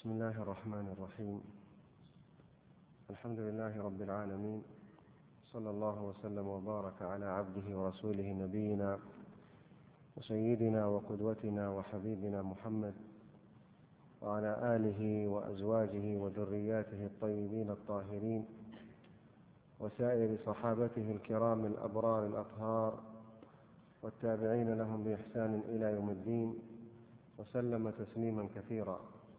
بسم الله الرحمن الرحيم. الحمد لله رب العالمين، صلى الله وسلم وبارك على عبده ورسوله نبينا وسيدنا وقدوتنا وحبيبنا محمد وعلى آله وأزواجه وذرياته الطيبين الطاهرين وسائر صحابته الكرام الأبرار الأطهار والتابعين لهم بإحسان إلى يوم الدين وسلم تسليما كثيرا.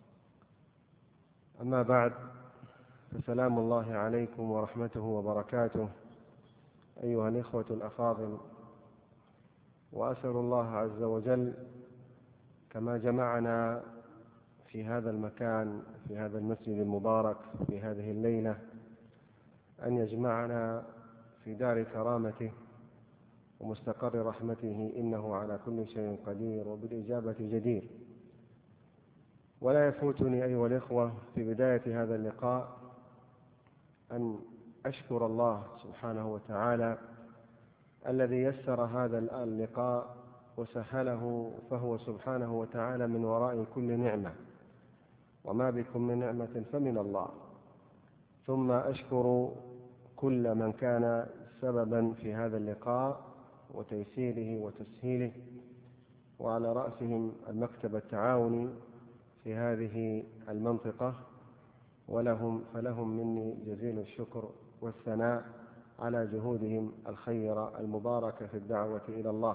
أما بعد، فسلام الله عليكم ورحمته وبركاته أيها الإخوة الأفاضل، وأسأل الله عز وجل كما جمعنا في هذا المكان في هذا المسجد المبارك في هذه الليلة أن يجمعنا في دار كرامته ومستقر رحمته، إنه على كل شيء قدير وبالإجابة جدير. ولا يفوتني أيها الإخوة في بداية هذا اللقاء أن أشكر الله سبحانه وتعالى الذي يسر هذا اللقاء وسهله، فهو سبحانه وتعالى من وراء كل نعمة، وما بكم من نعمة فمن الله. ثم أشكر كل من كان سببا في هذا اللقاء وتيسيره وتسهيله، وعلى رأسهم المكتب التعاوني في هذه المنطقة، فلهم مني جزيل الشكر والثناء على جهودهم الخيرة المباركة في الدعوة إلى الله.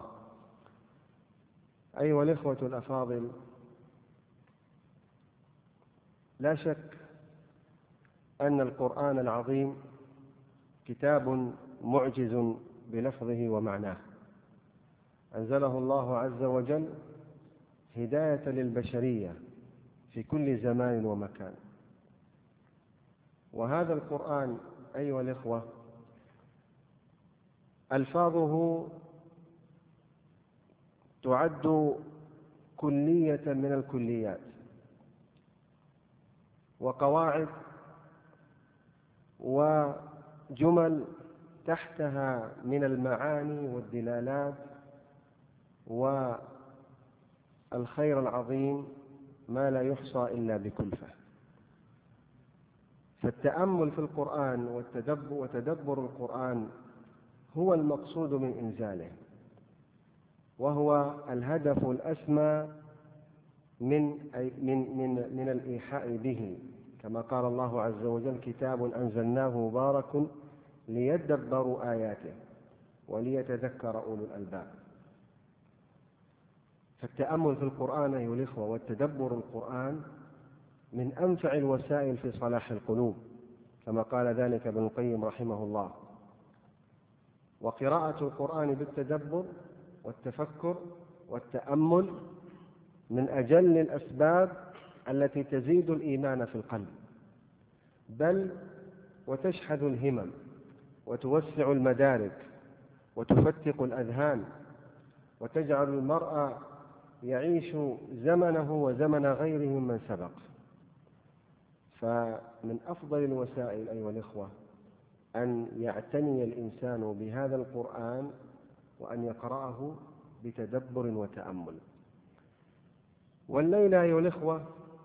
أيها الإخوة الأفاضل، لا شك أن القرآن العظيم كتاب معجز بلفظه ومعناه، أنزله الله عز وجل هداية للبشرية في كل زمان ومكان. وهذا القرآن أيها الإخوة ألفاظه تعد كلية من الكليات وقواعد وجمل تحتها من المعاني والدلالات والخير العظيم ما لا يحصى إلا بكلفة. فالتأمل في القرآن وتدبر القرآن هو المقصود من إنزاله، وهو الهدف الأسمى من الإيحاء به، كما قال الله عز وجل: كتاب أنزلناه مبارك ليدبروا آياته وليتذكر أولو الألباب. فالتأمل في القرآن أيها الإخوة والتدبر القرآن من أنفع الوسائل في صلاح القلوب، كما قال ذلك ابن القيم رحمه الله. وقراءة القرآن بالتدبر والتفكر والتأمل من أجل الأسباب التي تزيد الإيمان في القلب، بل وتشحذ الهمم وتوسع المدارك وتفتق الأذهان، وتجعل المرء يعيش زمنه وزمن غيره من سبق. فمن أفضل الوسائل أيها الإخوة أن يعتني الإنسان بهذا القرآن وأن يقرأه بتدبر وتأمل. والليلة أيها الإخوة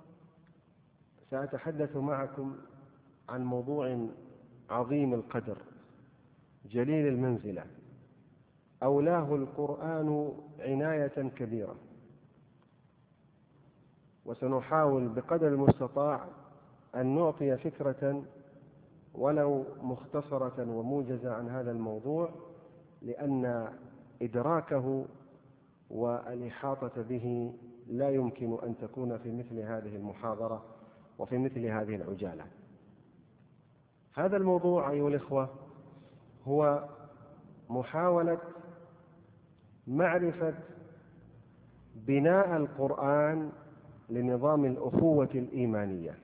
سأتحدث معكم عن موضوع عظيم القدر جليل المنزلة، أولاه القرآن عناية كبيرة، وسنحاول بقدر المستطاع أن نعطي فكرة ولو مختصرة وموجزة عن هذا الموضوع، لأن إدراكه والإحاطة به لا يمكن أن تكون في مثل هذه المحاضرة وفي مثل هذه العجالة. هذا الموضوع أيها الإخوة هو محاولة معرفة بناء القرآن لنظام الأخوة الإيمانية،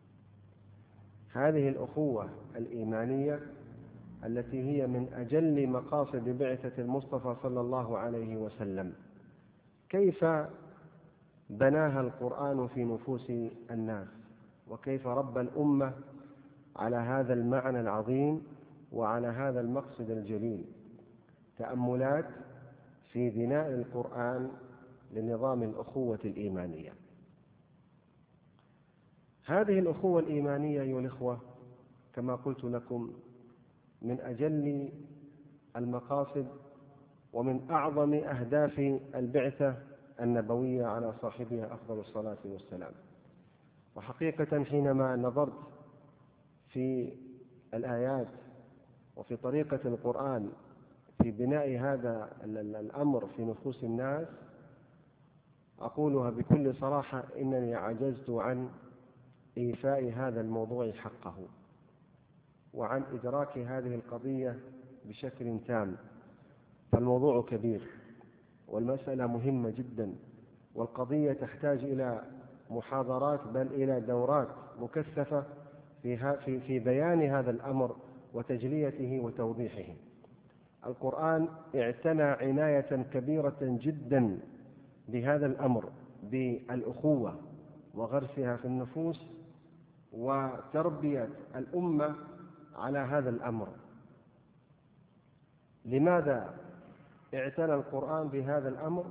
هذه الأخوة الإيمانية التي هي من أجل مقاصد بعثة المصطفى صلى الله عليه وسلم. كيف بناها القرآن في نفوس الناس، وكيف ربى الأمة على هذا المعنى العظيم وعلى هذا المقصد الجليل. تأملات في بناء القرآن لنظام الأخوة الإيمانية. هذه الأخوة الإيمانية أيها الإخوة كما قلت لكم من أجل المقاصد ومن أعظم أهداف البعثة النبوية على صاحبها أفضل الصلاة والسلام. وحقيقة حينما نظرت في الآيات وفي طريقة القرآن في بناء هذا الأمر في نفوس الناس أقولها بكل صراحة إنني عجزت عن إيفاء هذا الموضوع حقه وعن إدراك هذه القضية بشكل تام. فالموضوع كبير والمسألة مهمة جدا، والقضية تحتاج إلى محاضرات بل إلى دورات مكثفة في بيان هذا الأمر وتجليته وتوضيحه. القرآن اعتنى عناية كبيرة جدا بهذا الأمر، بالأخوة وغرسها في النفوس وتربية الأمة على هذا الأمر. لماذا اعتنى القرآن بهذا الأمر؟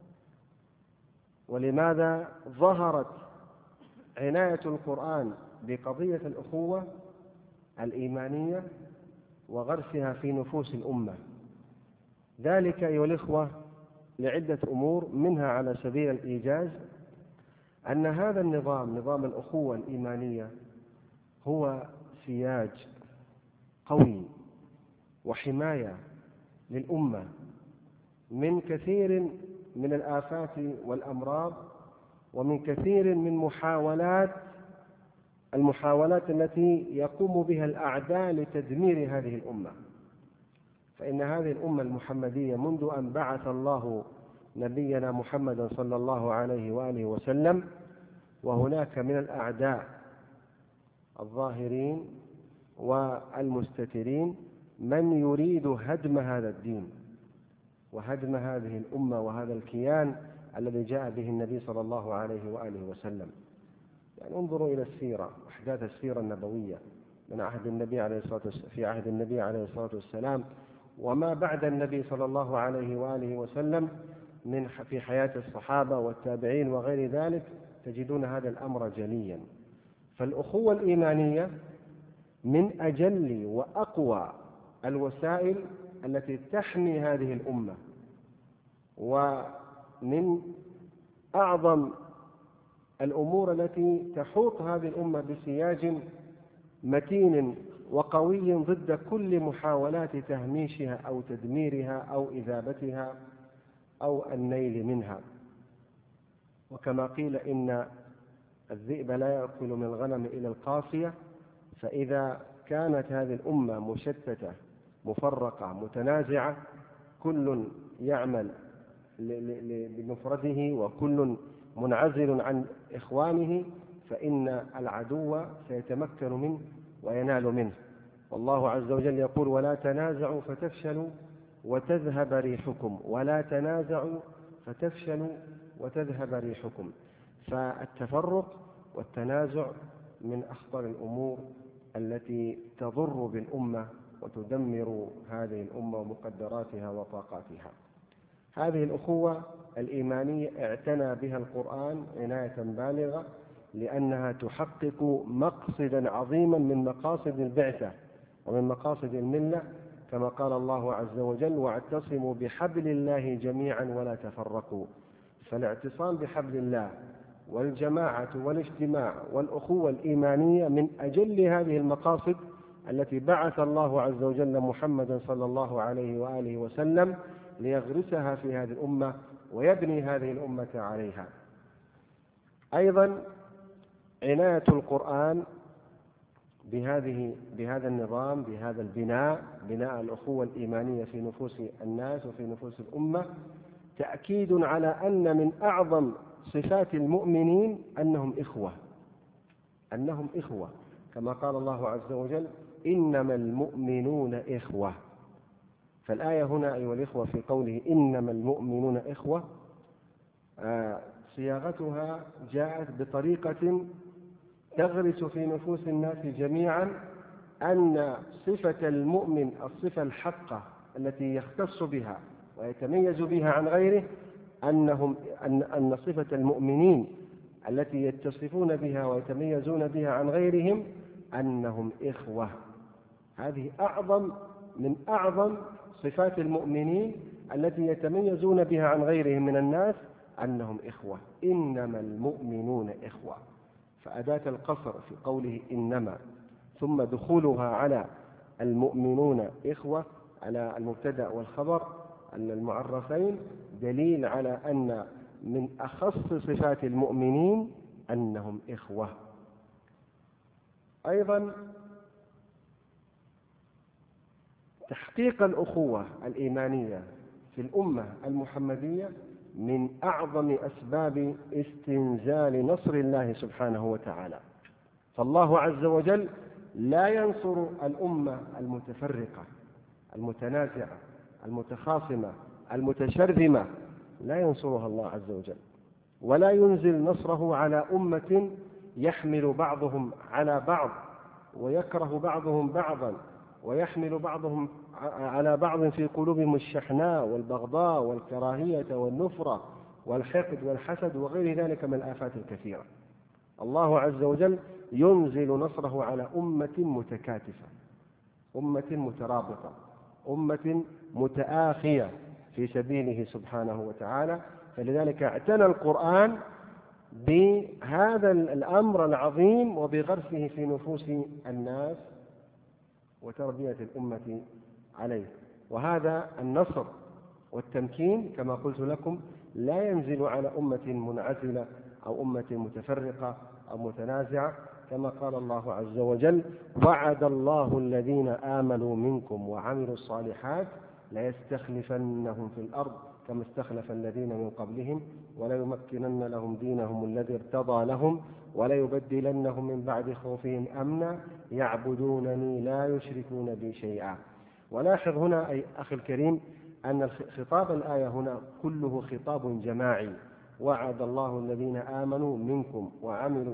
ولماذا ظهرت عناية القرآن بقضية الأخوة الإيمانية وغرسها في نفوس الأمة؟ ذلك أيها الإخوة لعدة أمور، منها على سبيل الإيجاز أن هذا النظام، نظام الأخوة الإيمانية، هو سياج قوي وحماية للأمة من كثير من الآفات والأمراض ومن كثير من المحاولات التي يقوم بها الأعداء لتدمير هذه الأمة. فإن هذه الأمة المحمدية منذ أن بعث الله نبينا محمدا صلى الله عليه وآله وسلم وهناك من الأعداء الظاهرين والمستترين من يريد هدم هذا الدين وهدم هذه الأمة وهذا الكيان الذي جاء به النبي صلى الله عليه وآله وسلم. يعني انظروا إلى السيرة، أحداث السيرة النبوية من عهد النبي عليه الصلاة والسلام، في عهد النبي عليه الصلاة والسلام وما بعد النبي صلى الله عليه وآله وسلم في حياة الصحابة والتابعين وغير ذلك، تجدون هذا الأمر جليا. فالأخوة الإيمانية من أجل وأقوى الوسائل التي تحمي هذه الأمة، ومن أعظم الأمور التي تحوط هذه الأمة بسياج متين وقوي ضد كل محاولات تهميشها أو تدميرها أو إذابتها أو النيل منها. وكما قيل إن الذئب لا يأكل من الغنم إلى القافية، فإذا كانت هذه الأمة مشتتة مفرقة متنازعة، كل يعمل بمفرده وكل منعزل عن إخوانه، فإن العدو سيتمكن منه وينال منه. والله عز وجل يقول: ولا تنازعوا فتفشلوا وتذهب ريحكم، ولا تنازعوا فتفشلوا وتذهب ريحكم. فالتفرق والتنازع من أخطر الأمور التي تضر بالأمة وتدمر هذه الأمة ومقدراتها وطاقاتها. هذه الأخوة الإيمانية اعتنى بها القرآن عناية بالغة، لأنها تحقق مقصدا عظيما من مقاصد البعثة ومن مقاصد الملة، كما قال الله عز وجل: واعتصموا بحبل الله جميعا ولا تفرقوا. فالاعتصام بحبل الله والجماعة والاجتماع والأخوة الإيمانية من أجل هذه المقاصد التي بعث الله عز وجل محمدا صلى الله عليه وآله وسلم ليغرسها في هذه الأمة ويبني هذه الأمة عليها. أيضا عناية القرآن بهذا النظام، بهذا بناء الأخوة الإيمانية في نفوس الناس وفي نفوس الأمة، تأكيد على أن من أعظم صفات المؤمنين أنهم إخوة، كما قال الله عز وجل: إنما المؤمنون إخوة. فالآية هنا أيها الإخوة في قوله إنما المؤمنون إخوة، صياغتها جاءت بطريقة تغرس في نفوس الناس جميعا أن صفة المؤمن، الصفة الحقة التي يختص بها ويتميز بها عن غيره، أن صفة المؤمنين التي يتصفون بها ويتميزون بها عن غيرهم أنهم إخوة. هذه من أعظم صفات المؤمنين التي يتميزون بها عن غيرهم من الناس، أنهم إخوة. إنما المؤمنون إخوة. فأداة القصر في قوله إنما ثم دخولها على المؤمنون إخوة على المبتدأ والخبر المعرفين دليل على أن من أخص صفات المؤمنين أنهم إخوة. أيضا تحقيق الأخوة الإيمانية في الأمة المحمدية من أعظم أسباب استنزال نصر الله سبحانه وتعالى. فالله عز وجل لا ينصر الأمة المتفرقة المتنازعة المتخاصمة المتشرذمة، لا ينصرها الله عز وجل، ولا ينزل نصره على أمة يحمل بعضهم على بعض ويكره بعضهم بعضا ويحمل بعضهم على بعض في قلوبهم الشحناء والبغضاء والكراهية والنفرة والحقد والحسد وغير ذلك من الآفات الكثيرة. الله عز وجل ينزل نصره على أمة متكاتفة، أمة مترابطة، أمة متآخية في سبيله سبحانه وتعالى. فلذلك اعتنى القرآن بهذا الأمر العظيم وبغرسه في نفوس الناس وتربية الأمة عليه. وهذا النصر والتمكين كما قلت لكم لا ينزل على أمة منعزلة أو أمة متفرقة أو متنازعة، كما قال الله عز وجل: وعد الله الذين آمنوا منكم وعملوا الصالحات ليستخلفنهم في الأرض كما استخلف الذين من قبلهم وليمكنن لهم دينهم الذي ارتضى لهم وليبدلنهم من بعد خوفهم أمنا يعبدونني لا يشركون بي شيئا. ولاحظ هنا أي أخي الكريم أن خطاب الآية هنا كله خطاب جماعي. وعد الله الذين آمنوا منكم وعملوا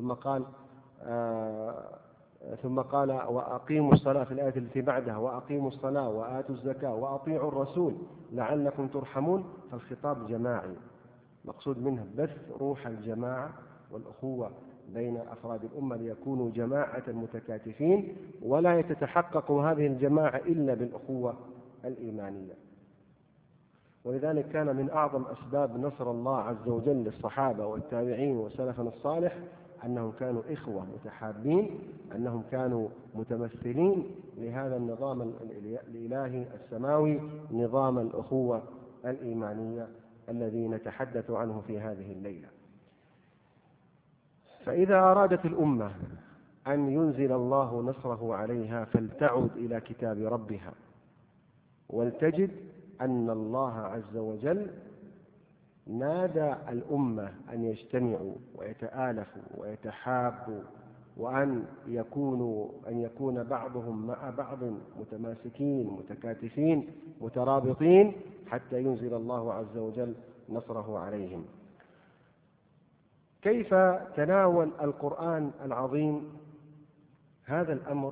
ثم قال وأقيموا الصلاة في الآية التي بعدها وأقيموا الصلاة وآتوا الزكاة وأطيعوا الرسول لعلكم ترحمون. فالخطاب جماعي مقصود منه بث روح الجماعة والأخوة بين أفراد الأمة ليكونوا جماعة متكاتفين، ولا يتحقق هذه الجماعة إلا بالأخوة الإيمانية. ولذلك كان من أعظم أسباب نصر الله عز وجل للصحابة والتابعين وسلفنا الصالح أنهم كانوا إخوة متحابين، أنهم كانوا متمثلين لهذا النظام الإلهي السماوي، نظام الأخوة الإيمانية الذي نتحدث عنه في هذه الليلة. فإذا أرادت الأمة أن ينزل الله نصره عليها فلتعد إلى كتاب ربها ولتجد أن الله عز وجل نادى الأمة أن يجتمعوا ويتآلفوا ويتحابوا وأن يكون بعضهم مع بعض متماسكين متكاتفين مترابطين حتى ينزل الله عز وجل نصره عليهم. كيف تناول القرآن العظيم هذا الأمر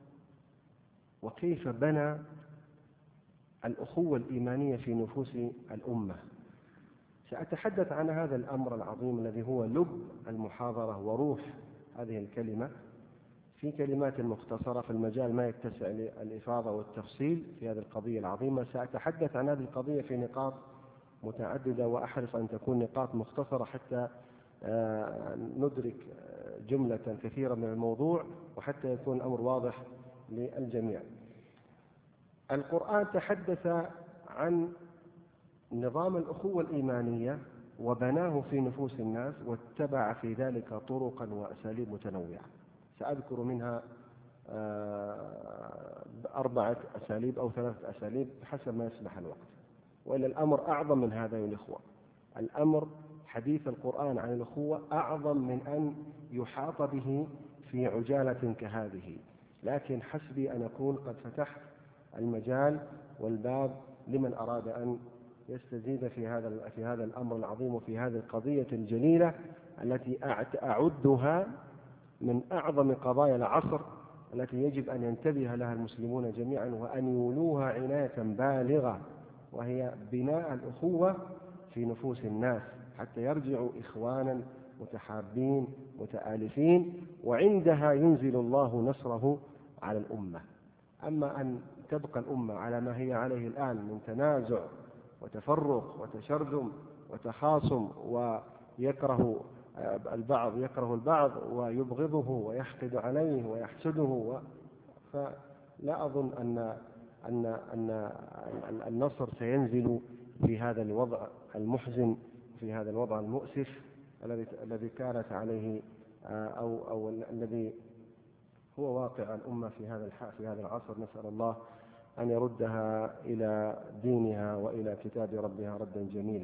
وكيف بنى الأخوة الإيمانية في نفوس الأمة؟ سأتحدث عن هذا الأمر العظيم الذي هو لب المحاضرة وروح هذه الكلمة في كلمات مختصرة، في المجال ما يتسع للإفاضة والتفصيل في هذه القضية العظيمة. سأتحدث عن هذه القضية في نقاط متعددة وأحرص أن تكون نقاط مختصرة حتى ندرك جملة كثيرة من الموضوع وحتى يكون الأمر واضح للجميع. القرآن تحدث عن نظام الأخوة الإيمانية وبناه في نفوس الناس واتبع في ذلك طرقا وأساليب متنوعة. سأذكر منها 4 أساليب أو 3 أساليب حسب ما يسمح الوقت، وإلا الأمر أعظم من هذا يا الإخوة. الأمر حديث القرآن عن الأخوة أعظم من أن يحاط به في عجالة كهذه، لكن حسبي أن أكون قد فتحت المجال والباب لمن أراد أن يستزيد في هذا الأمر العظيم وفي هذه القضية الجليلة التي أعدها من أعظم قضايا العصر التي يجب أن ينتبه لها المسلمون جميعا وأن يولوها عناية بالغة، وهي بناء الأخوة في نفوس الناس حتى يرجعوا إخوانا متحابين متآلفين، وعندها ينزل الله نصره على الأمة. أما أن تبقى الأمة على ما هي عليه الآن من تنازع وتفرق وتشرذم وتخاصم، ويكره البعض البعض ويبغضه ويحقد عليه ويحسده، فلا أظن أن النصر سينزل في هذا الوضع المحزن، في هذا الوضع المؤسف الذي كانت عليه أو الذي هو واقع الأمة في هذا العصر. نسأل الله أن يردها إلى دينها وإلى كتاب ربها ردا جميلا.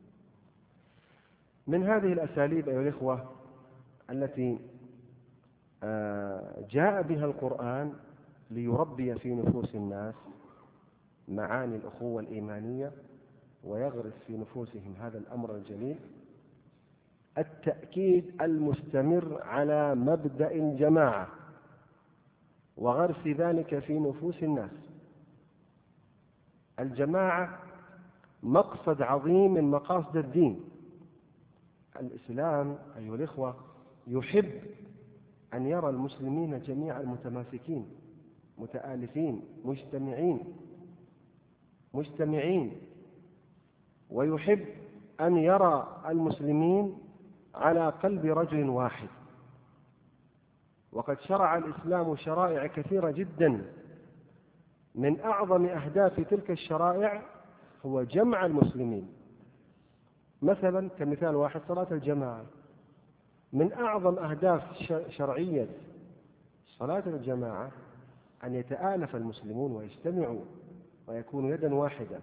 من هذه الأساليب أيها الإخوة التي جاء بها القرآن ليربي في نفوس الناس معاني الأخوة الإيمانية ويغرس في نفوسهم هذا الأمر الجليل، التأكيد المستمر على مبدأ الجماعة وغرس ذلك في نفوس الناس. الجماعة مقصد عظيم من مقاصد الدين. الإسلام أيها الإخوة يحب أن يرى المسلمين جميعا متماسكين متآلفين مجتمعين، ويحب أن يرى المسلمين على قلب رجل واحد. وقد شرع الإسلام شرائع كثيرة جدا، من أعظم أهداف تلك الشرائع هو جمع المسلمين. مثلا كمثال واحد صلاة الجماعة، من أعظم أهداف شرعية صلاة الجماعة أن يتآلف المسلمون ويجتمعوا ويكونوا يدا واحدة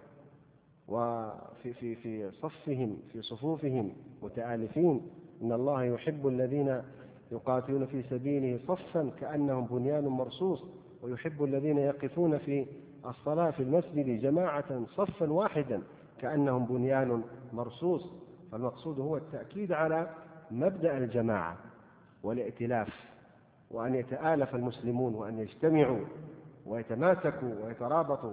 وفي صفهم في صفوفهم متآلفين. إن الله يحب الذين يقاتلون في سبيله صفا كأنهم بنيان مرصوص، ويحب الذين يقفون في الصلاة في المسجد جماعة صفا واحدا كأنهم بنيان مرصوص. فالمقصود هو التأكيد على مبدأ الجماعة والائتلاف، وأن يتآلف المسلمون وأن يجتمعوا ويتماسكوا ويترابطوا.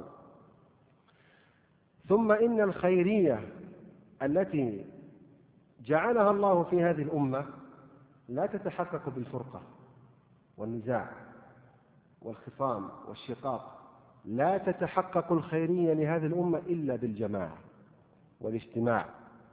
ثم إن الخيرية التي جعلها الله في هذه الأمة لا تتحقق بالفرقة والنزاع والخصام والشقاق. لا تتحقق الخيرية لهذه الأمة إلا بالجماعة والاجتماع.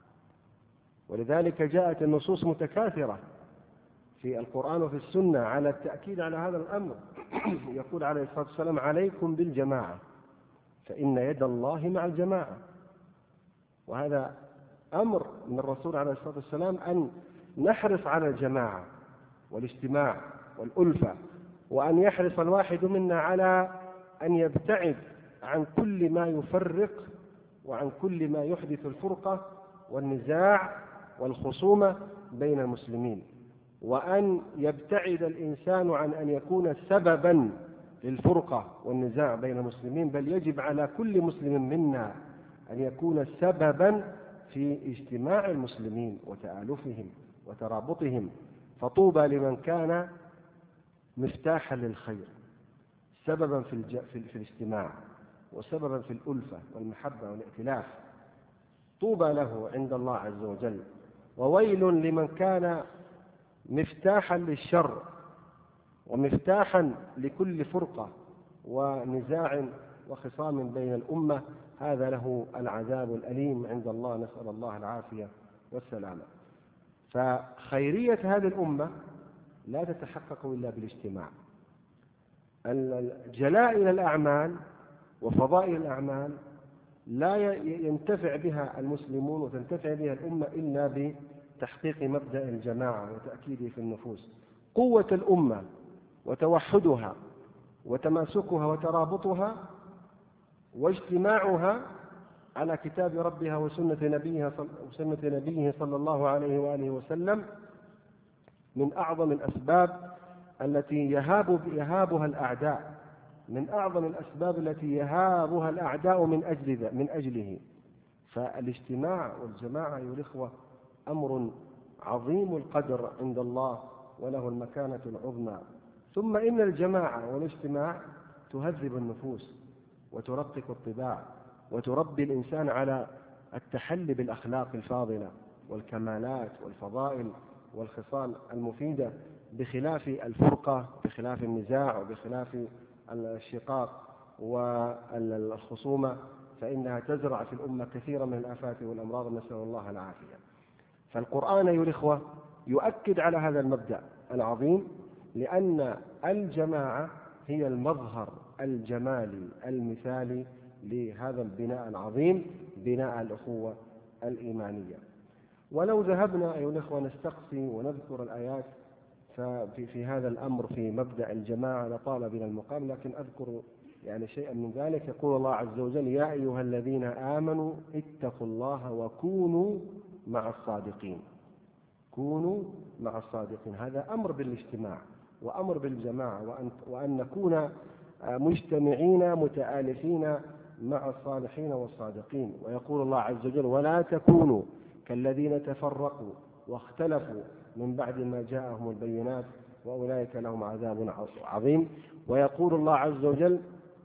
ولذلك جاءت النصوص متكاثرة في القرآن وفي السنة على التأكيد على هذا الأمر. يقول عليه الصلاة والسلام: عليكم بالجماعة فإن يد الله مع الجماعة. وهذا أمر من الرسول عليه الصلاة والسلام أن نحرص على الجماعة والاجتماع والألفة، وأن يحرص الواحد منا على أن يبتعد عن كل ما يفرق وعن كل ما يحدث الفرقة والنزاع والخصومة بين المسلمين، وأن يبتعد الإنسان عن أن يكون سببا للفرقة والنزاع بين المسلمين، بل يجب على كل مسلم منا أن يكون سببا في اجتماع المسلمين وتآلفهم وترابطهم. فطوبى لمن كان مفتاحا للخير، سببا في الاجتماع وسببا في الألفة والمحبة والائتلاف. طوبى له عند الله عز وجل. وويل لمن كان مفتاحا للشر ومفتاحا لكل فرقة ونزاع وخصام بين الأمة، هذا له العذاب الأليم عند الله، نسأل الله العافية والسلامة. فخيرية هذه الأمة لا تتحقق إلا بالاجتماع. جلائل الأعمال وفضائل الأعمال لا ينتفع بها المسلمون وتنتفع بها الأمة إلا بتحقيق مبدأ الجماعة وتأكيده في النفوس. قوة الأمة وتوحدها وتماسكها وترابطها واجتماعها على كتاب ربها وسنة نبيه صلى الله عليه وآله وسلم من أعظم الأسباب التي يهابها الأعداء، من أعظم الأسباب التي يهابها الأعداء من أجله. فالاجتماع والجماعة أيها الإخوة أمر عظيم القدر عند الله وله المكانة العظمى. ثم إن الجماعة والاجتماع تهذب النفوس وترقق الطباع وتربي الإنسان على التحلي بالأخلاق الفاضلة والكمالات والفضائل والخصال المفيدة، بخلاف الفرقة، بخلاف النزاع، وبخلاف الشقاق والخصومة، فإنها تزرع في الأمة كثيرا من الآفات والأمراض، نسأل الله العافية. فالقرآن أيها الإخوة يؤكد على هذا المبدأ العظيم، لأن الجماعة هي المظهر الجمالي المثالي لهذا البناء العظيم، بناء الأخوة الإيمانية. ولو ذهبنا أيها الإخوة نستقصي ونذكر الآيات في هذا الأمر في مبدأ الجماعة لطال بنا المقام، لكن أذكر شيئا من ذلك. يقول الله عز وجل: يا أيها الذين آمنوا اتقوا الله وكونوا مع الصادقين. كونوا مع الصادقين، هذا أمر بالاجتماع وأمر بالجماعة، وأن نكون مجتمعين متآلفين مع الصالحين والصادقين. ويقول الله عز وجل: ولا تكونوا كالذين تفرقوا واختلفوا من بعد ما جاءهم البينات وأولئك لهم عذاب عظيم. ويقول الله عز وجل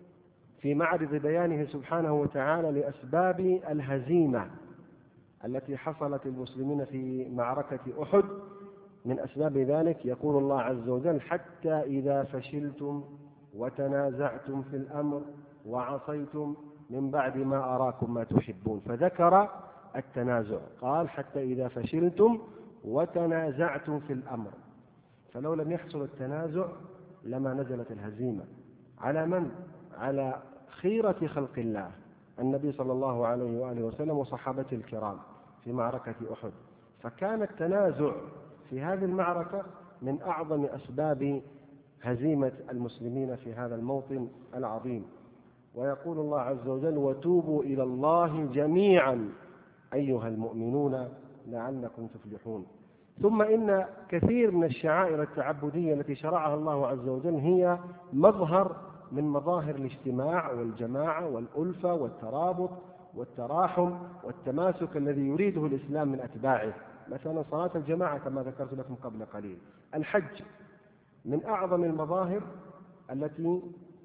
في معرض بيانه سبحانه وتعالى لأسباب الهزيمة التي حصلت المسلمين في معركة أحد، من أسباب ذلك يقول الله عز وجل: حتى إذا فشلتم وتنازعتم في الأمر وعصيتم من بعد ما أراكم ما تحبون. فذكر التنازع، قال: حتى إذا فشلتم وتنازعتم في الأمر. فلو لم يحصل التنازع لما نزلت الهزيمة. على من؟ على خيرة خلق الله، النبي صلى الله عليه وآله وسلم وصحابته الكرام في معركة أحد. فكان التنازع في هذه المعركة من أعظم أسباب هزيمة المسلمين في هذا الموطن العظيم. ويقول الله عز وجل: وتوبوا إلى الله جميعا أيها المؤمنون لعلكم تفلحون. ثم إن كثير من الشعائر التعبدية التي شرعها الله عز وجل هي مظهر من مظاهر الاجتماع والجماعة والألفة والترابط والتراحم والتماسك الذي يريده الإسلام من أتباعه. مثلا صلاة الجماعة كما ذكرت لكم قبل قليل. الحج من أعظم المظاهر التي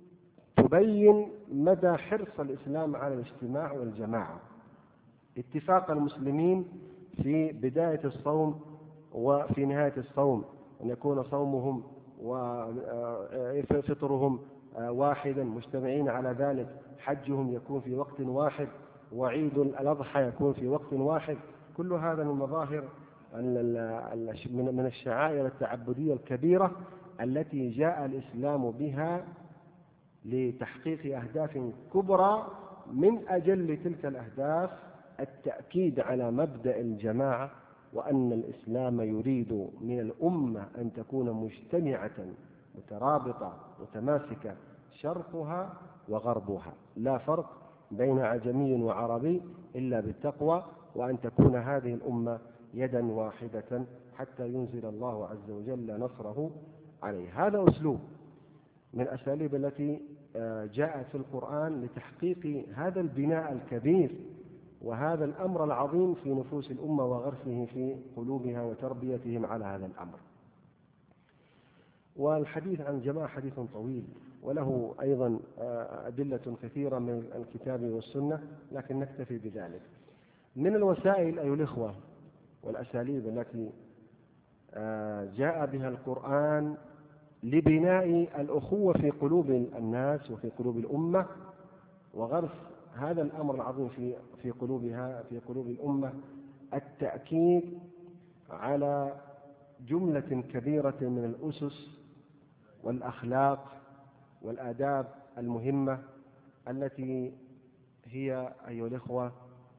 تبين مدى حرص الإسلام على الاجتماع والجماعة. اتفاق المسلمين في بداية الصوم وفي نهاية الصوم أن يكون صومهم وفطرهم واحدا، مجتمعين على ذلك. حجهم يكون في وقت واحد، وعيد الأضحى يكون في وقت واحد. كل هذا من مظاهر من الشعائر التعبدية الكبيرة التي جاء الإسلام بها لتحقيق أهداف كبرى. من أجل تلك الأهداف التأكيد على مبدأ الجماعة، وأن الإسلام يريد من الأمة أن تكون مجتمعة مترابطة متماسكة، شرقها وغربها، لا فرق بين عجمي وعربي إلا بالتقوى، وأن تكون هذه الأمة يدا واحدة حتى ينزل الله عز وجل نصره عليه. هذا أسلوب من الأساليب التي جاءت في القرآن لتحقيق هذا البناء الكبير وهذا الأمر العظيم في نفوس الأمة وغرسه في قلوبها وتربيتهم على هذا الأمر. والحديث عن الجماعة حديث طويل، وله أيضا أدلة كثيرة من الكتاب والسنة، لكن نكتفي بذلك. من الوسائل أيها الإخوة والأساليب التي جاء بها القرآن لبناء الأخوة في قلوب الناس وفي قلوب الأمة وغرس هذا الأمر العظيم في قلوب الأمة، التأكيد على جملة كبيرة من الأسس والأخلاق والآداب المهمة التي هي أيها الإخوة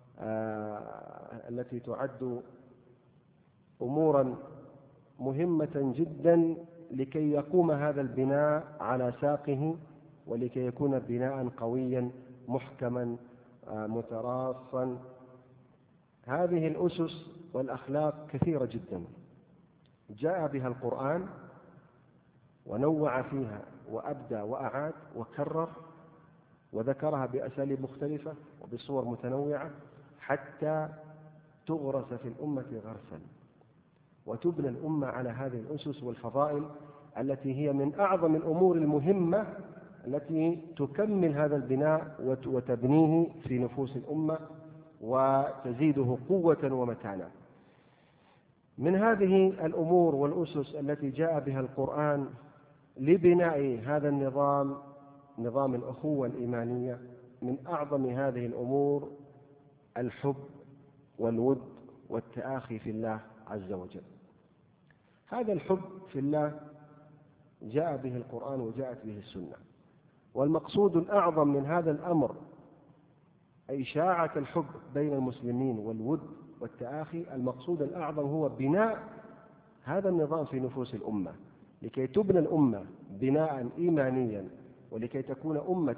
التي تعد أمورا مهمة جدا لكي يقوم هذا البناء على ساقه، ولكي يكون بناء قويا محكما متراصا. هذه الأسس والأخلاق كثيرة جدا جاء بها القرآن ونوع فيها وأبدى وأعاد وكرر وذكرها بأساليب مختلفة وبصور متنوعة حتى تغرس في الأمة غرسا، وتبنى الأمة على هذه الأسس والفضائل التي هي من أعظم الأمور المهمة التي تكمل هذا البناء وتبنيه في نفوس الأمة وتزيده قوة ومتانة. من هذه الأمور والأسس التي جاء بها القرآن لبناء هذا النظام، نظام الأخوة الإيمانية، من أعظم هذه الأمور الحب والود والتآخي في الله عز وجل. هذا الحب في الله جاء به القرآن وجاءت به السنة، والمقصود الأعظم من هذا الأمر إشاعة الحب بين المسلمين والود والتآخي. المقصود الأعظم هو بناء هذا النظام في نفوس الأمة، لكي تبنى الأمة بناء إيمانيا، ولكي تكون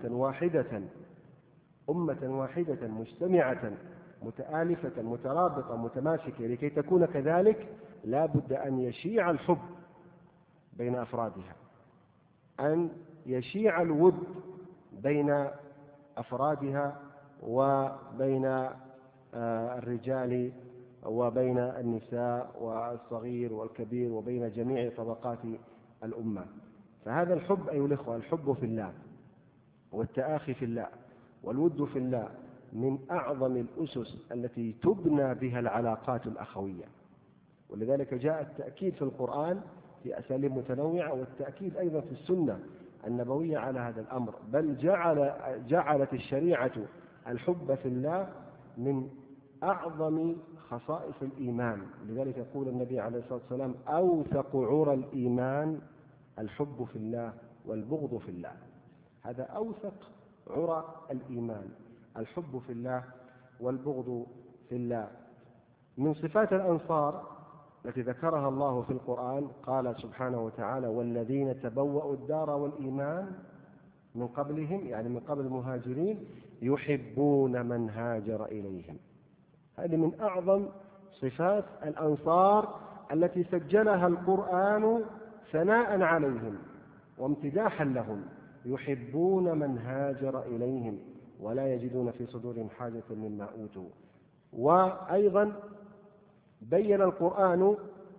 أمة واحدة مجتمعة متآلفة مترابطة متماسكة. لكي تكون كذلك لا بد أن يشيع الحب بين أفرادها، أن يشيع الود بين أفرادها وبين الرجال وبين النساء والصغير والكبير وبين جميع طبقات الأمة. فهذا الحب أيها الأخوة، الحب في الله والتآخي في الله والود في الله من أعظم الأسس التي تبنى بها العلاقات الأخوية. ولذلك جاء التأكيد في القرآن في أساليب متنوعة، والتأكيد أيضا في السنة النبوية على هذا الأمر، بل جعلت الشريعة الحب في الله من أعظم خصائص الإيمان. لذلك يقول النبي عليه الصلاة والسلام: أوثق عرى الإيمان الحب في الله والبغض في الله. هذا أوثق عرى الإيمان، الحب في الله والبغض في الله. من صفات الأنصار التي ذكرها الله في القرآن قال سبحانه وتعالى: والذين تبوأوا الدار والإيمان من قبلهم، يعني من قبل المهاجرين، يحبون من هاجر إليهم. هذه من أعظم صفات الأنصار التي سجلها القرآن ثناء عليهم وامتداحا لهم: يحبون من هاجر إليهم ولا يجدون في صدورهم حاجة مما أوتوا. وأيضا بين القرآن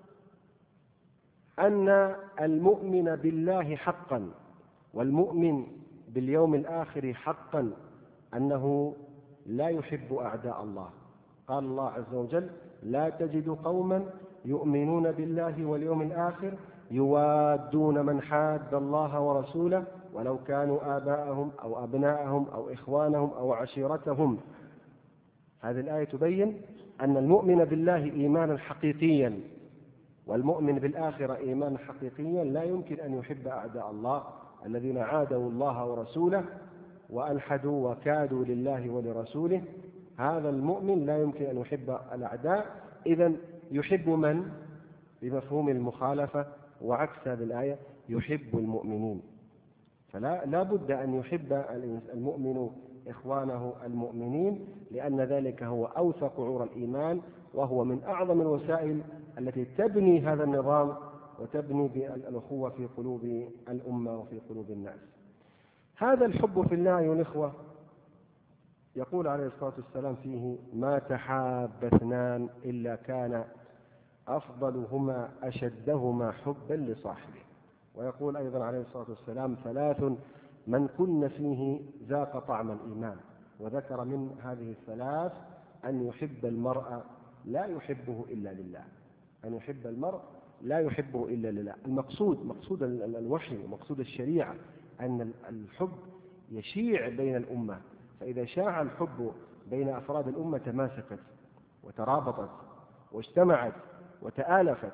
أن المؤمن بالله حقا والمؤمن باليوم الآخر حقا أنه لا يحب أعداء الله. قال الله عز وجل: لا تجد قوما يؤمنون بالله واليوم الآخر يوادون من حاد الله ورسوله ولو كانوا آباءهم أو أبناءهم أو إخوانهم أو عشيرتهم. هذه الآية تبين أن المؤمن بالله إيمانا حقيقيا والمؤمن بالآخرة إيمانا حقيقيا لا يمكن أن يحب أعداء الله الذين عادوا الله ورسوله وألحدوا وكادوا لله ولرسوله. هذا المؤمن لا يمكن أن يحب الأعداء. إذن يحب من؟ بمفهوم المخالفة، وعكس هذه الآية يحب المؤمنين. فلا بد أن يحب المؤمن إخوانه المؤمنين، لأن ذلك هو أوثق عرى الإيمان، وهو من أعظم الوسائل التي تبني هذا النظام وتبني بالأخوة في قلوب الأمة وفي قلوب الناس. هذا الحب في الله أيها الإخوة يقول عليه الصلاة والسلام فيه: ما تحاب اثنان إلا كان أفضلهما أشدهما حبا لصاحبه. ويقول أيضا عليه الصلاة والسلام: ثلاث من كن فيه ذاق طعم الإيمان. وذكر من هذه الثلاث أن يحب المرء لا يحبه إلا لله، أن يحب المرء لا يحبه إلا لله. مقصود الوحي ومقصود الشريعة أن الحب يشيع بين الأمة، فإذا شاع الحب بين أفراد الأمة تماسكت وترابطت واجتمعت وتآلفت.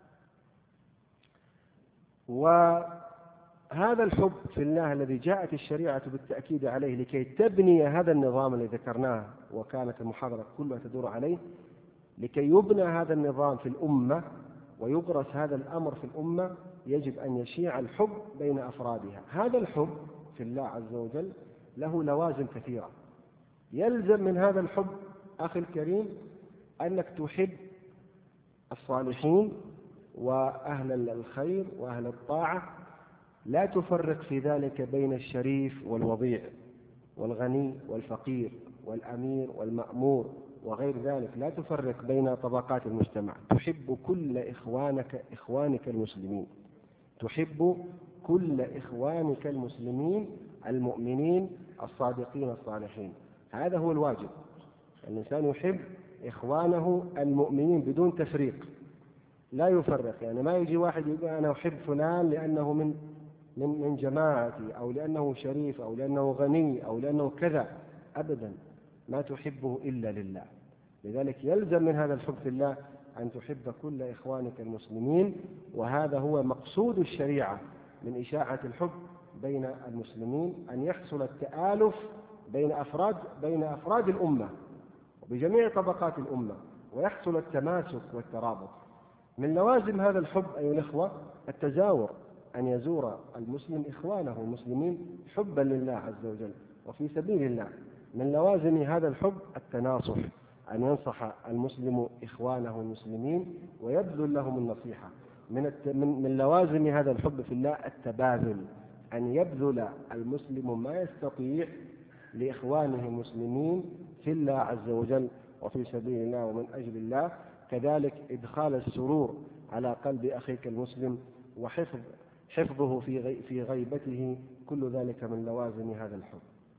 وهذا الحب في الله الذي جاءت الشريعة بالتأكيد عليه لكي تبني هذا النظام الذي ذكرناه وكانت المحاضرة كلها تدور عليه، لكي يبنى هذا النظام في الأمة ويغرس هذا الأمر في الأمة، يجب أن يشيع الحب بين أفرادها. هذا الحب في الله عز وجل له لوازم كثيرة. يلزم من هذا الحب أخي الكريم أنك تحب الصالحين وأهل الخير وأهل الطاعة، لا تفرق في ذلك بين الشريف والوضيع والغني والفقير والأمير والمأمور وغير ذلك، لا تفرق بين طبقات المجتمع. تحب كل إخوانك المسلمين، تحب كل إخوانك المسلمين المؤمنين الصادقين الصالحين. هذا هو الواجب. الإنسان يحب إخوانه المؤمنين بدون تفريق، لا يفرق. يعني ما يجي واحد يقول أنا أحب فلان لأنه من جماعتي، أو لأنه شريف، أو لأنه غني، أو لأنه كذا. أبدا، ما تحبه إلا لله. لذلك يلزم من هذا الحب في الله أن تحب كل إخوانك المسلمين، وهذا هو مقصود الشريعة من إشاعة الحب بين المسلمين، أن يحصل التآلف بين أفراد الأمة وبجميع طبقات الأمة، ويحصل التماسك والترابط. من لوازم هذا الحب أيها الإخوة التزاور، أن يزور المسلم إخوانه المسلمين حبا لله عز وجل وفي سبيل الله. من لوازم هذا الحب التناصح، أن ينصح المسلم إخوانه المسلمين ويبذل لهم النصيحة. من لوازم هذا الحب في الله التباذل، أن يبذل المسلم ما يستطيع لإخوانه المسلمين في الله عز وجل وفي سبيل الله ومن أجل الله. كذلك إدخال السرور على قلب أخيك المسلم وحفظه في غيبته، كل ذلك من لوازم هذا الحب.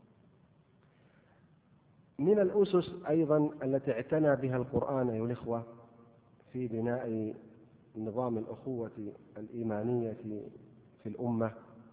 من الأسس أيضا التي اعتنى بها القرآن أيها الإخوة في بناء نظام الأخوة الإيمانية في الأمة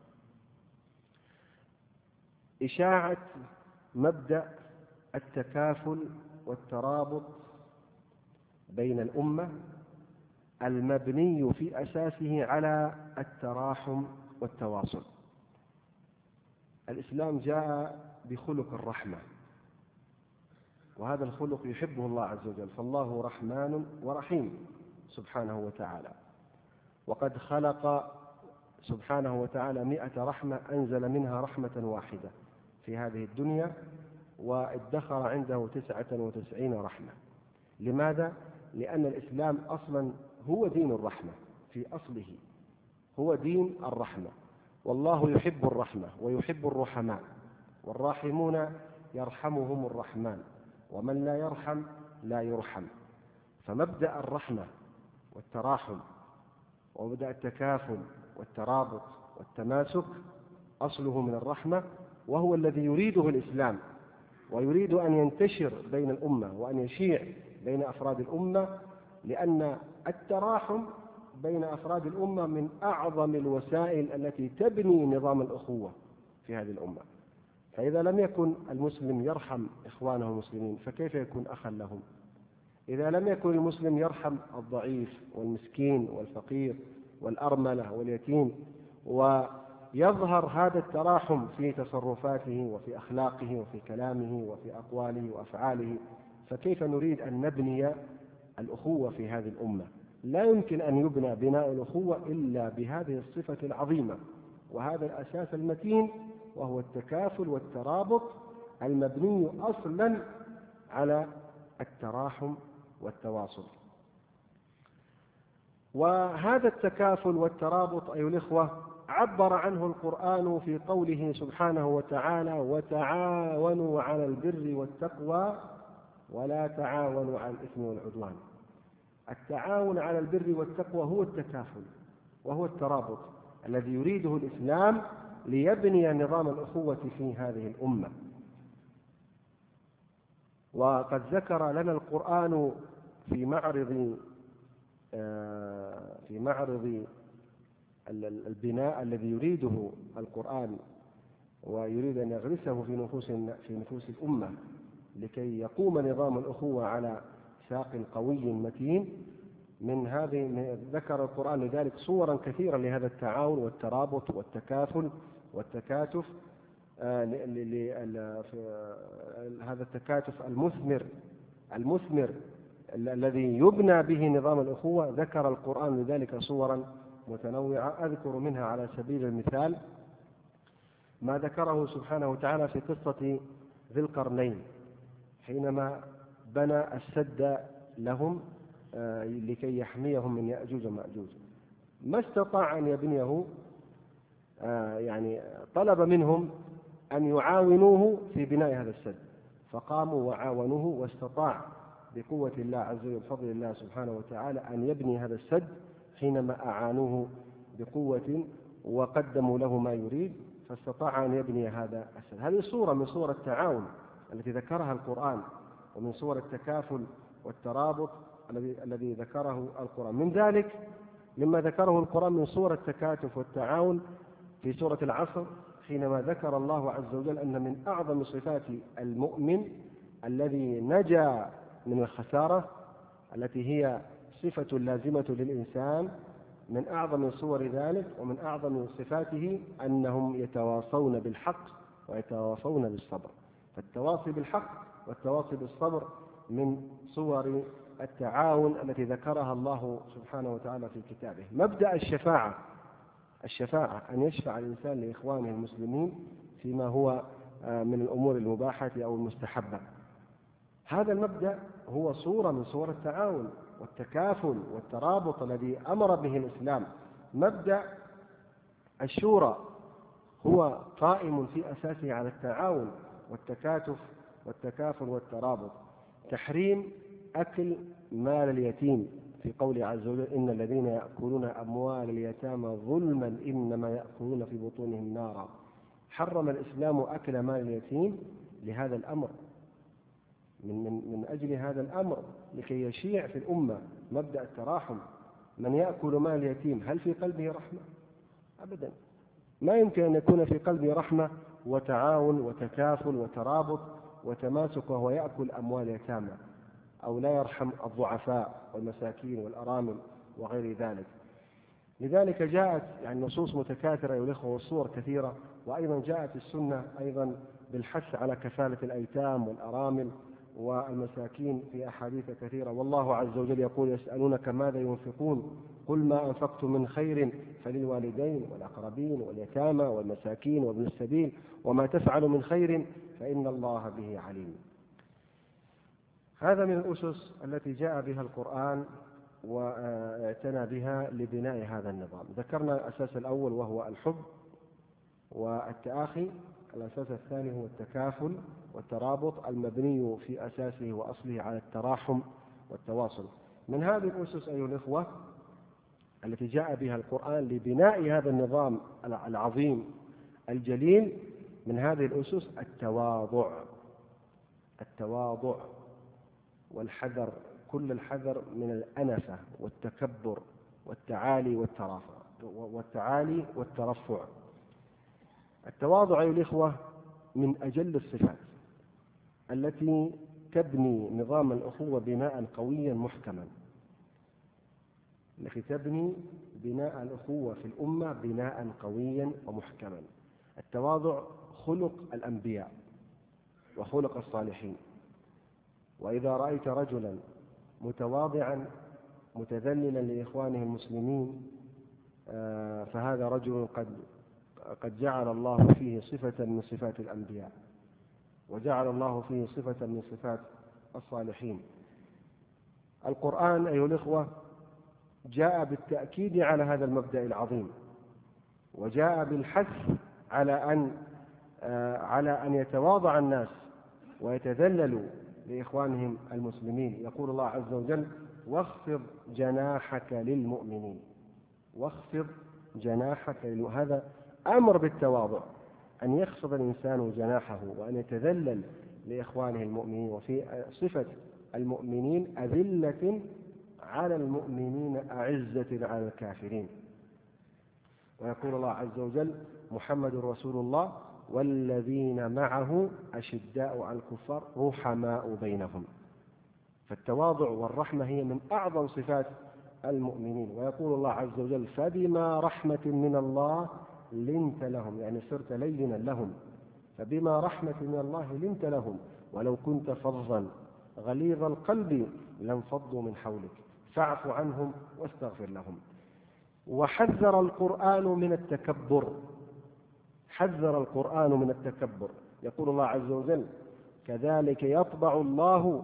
إشاعة مبدأ التكافل والترابط بين الأمة، المبني في أساسه على التراحم والتواصل. الإسلام جاء بخلق الرحمة، وهذا الخلق يحبه الله عز وجل، فالله رحمن ورحيم سبحانه وتعالى، وقد خلق سبحانه وتعالى 100 رحمة، أنزل منها رحمة واحدة في هذه الدنيا، وادخر عنده 99 رحمة. لماذا؟ لأن الإسلام أصلا هو دين الرحمة، في أصله هو دين الرحمة، والله يحب الرحمة ويحب الرحماء، والراحمون يرحمهم الرحمن، ومن لا يرحم لا يرحم. فمبدأ الرحمة والتراحم ومبدأ التكافل والترابط والتماسك أصله من الرحمة، وهو الذي يريده الإسلام، ويريد أن ينتشر بين الأمة وأن يشيع بين أفراد الأمة، لأن التراحم بين أفراد الأمة من أعظم الوسائل التي تبني نظام الأخوة في هذه الأمة. فإذا لم يكن المسلم يرحم إخوانه المسلمين فكيف يكون أخا لهم؟ إذا لم يكن المسلم يرحم الضعيف والمسكين والفقير والأرملة واليتيم، ويظهر هذا التراحم في تصرفاته وفي أخلاقه وفي كلامه وفي أقواله وأفعاله، فكيف نريد أن نبني الأخوة في هذه الأمة؟ لا يمكن أن يبنى بناء الأخوة إلا بهذه الصفة العظيمة وهذا الأساس المتين، وهو التكافل والترابط المبني أصلا على التراحم والتواصل. وهذا التكافل والترابط أيها الإخوة عبر عنه القرآن في قوله سبحانه وتعالى: وتعاونوا على البر والتقوى ولا تعاونوا على الإثم والعدوان. التعاون على البر والتقوى هو التكافل وهو الترابط الذي يريده الإسلام ليبني نظام الأخوة في هذه الأمة. وقد ذكر لنا القرآن في معرض البناء الذي يريده القرآن ويريد أن يغرسه في نفوس الأمة لكي يقوم نظام الأخوة على ساق قوي متين. ذكر القرآن لذلك صورا كثيرة لهذا التعاون والترابط والتكافل والتكاتف، هذا التكاتف المثمر الذي يبنى به نظام الأخوة. ذكر القرآن لذلك صورا متنوعة، أذكر منها على سبيل المثال ما ذكره سبحانه وتعالى في قصة ذي القرنين حينما بنى السد لهم لكي يحميهم من يأجوج ومأجوج. ما استطاع أن يبنيه، يعني طلب منهم أن يعاونوه في بناء هذا السد، فقاموا وعاونوه، واستطاع بقوة الله عز وجل بفضل الله سبحانه وتعالى أن يبني هذا السد حينما أعانوه بقوة وقدموا له ما يريد، فاستطاع أن يبني هذا السد. هذه صورة من صور التعاون التي ذكرها القرآن، ومن صور التكافل والترابط الذي ذكره القرآن. من ذلك مما ذكره القرآن من صور التكاتف والتعاون في سورة العصر، حينما ذكر الله عز وجل أن من أعظم صفات المؤمن الذي نجا من الخسارة التي هي صفة لازمة للإنسان، من أعظم صور ذلك ومن أعظم صفاته أنهم يتواصون بالحق ويتواصون بالصبر. فالتواصي بالحق والتواصي بالصبر من صور التعاون التي ذكرها الله سبحانه وتعالى في كتابه. مبدأ الشفاعة أن يشفع الإنسان لإخوانه المسلمين فيما هو من الأمور المباحة أو المستحبة. هذا المبدأ هو صورة من صور التعاون والتكافل والترابط الذي أمر به الإسلام. مبدأ الشورى هو قائم في أساسه على التعاون والتكاتف والتكافل والترابط. تحريم أكل مال اليتيم في قوله عز وجل: إن الذين يأكلون أموال اليتامى ظلما إنما يأكلون في بطونهم نارا. حرم الإسلام أكل مال اليتيم لهذا الأمر، من أجل هذا الأمر، لكي يشيع في الأمة مبدأ التراحم. من يأكل مال اليتيم هل في قلبه رحمة؟ أبدا، ما يمكن أن يكون في قلبه رحمة وتعاون وتكافل وترابط وتماسك وهو يأكل أموال اليتامى، أو لا يرحم الضعفاء والمساكين والأرامل وغير ذلك. لذلك جاءت نصوص متكاثرة يا الإخوة والصور كثيرة، وأيضا جاءت السنة أيضا بالحث على كفالة الأيتام والأرامل والمساكين في أحاديث كثيرة. والله عز وجل يقول: يسألونك ماذا ينفقون قل ما أنفقتم من خير فللوالدين والأقربين واليتامى والمساكين وابن السبيل وما تفعلوا من خير فإن الله به عليم. هذا من الأسس التي جاء بها القرآن واعتنى بها لبناء هذا النظام. ذكرنا الأساس الأول وهو الحب والتآخي. الأساس الثاني هو التكافل والترابط المبني في أساسه وأصله على التراحم والتواصل. من هذه الأسس أيها الإخوة التي جاء بها القرآن لبناء هذا النظام العظيم الجليل، من هذه الأسس التواضع والحذر، كل الحذر من الأنفة والتكبر والتعالي والترفع. التواضع أيها الإخوة من أجل الصفات التي تبني نظام الأخوة بناء قويا محكما، التي تبني بناء الأخوة في الأمة بناء قويا ومحكما. التواضع خلق الأنبياء وخلق الصالحين. وإذا رأيت رجلا متواضعا متذللا لإخوانه المسلمين فهذا رجل قد جعل الله فيه صفة من صفات الأنبياء، وجعل الله فيه صفة من صفات الصالحين. القرآن أيها الإخوة جاء بالتأكيد على هذا المبدأ العظيم، وجاء بالحث على أن يتواضع الناس ويتذللوا لإخوانهم المسلمين. يقول الله عز وجل: واخفض جناحك للمؤمنين. واخفض جناحك هذا أمر بالتواضع، أن يخفض الإنسان جناحه وأن يتذلل لإخوانه المؤمنين. وفي صفة المؤمنين: أذلة على المؤمنين أعزة على الكافرين. ويقول الله عز وجل: محمد رسول الله والذين معه أشداء على الكفار رحماء بينهم. فالتواضع والرحمة هي من أعظم صفات المؤمنين. ويقول الله عز وجل: فبما رحمة من الله لنت لهم، صرت لينا لهم. فبما رحمة من الله لنت لهم ولو كنت فظا غليظ القلب لانفضوا من حولك فاعف عنهم واستغفر لهم. وحذر القرآن من التكبر. حذر القرآن من التكبر. يقول الله عز وجل: كذلك يطبع الله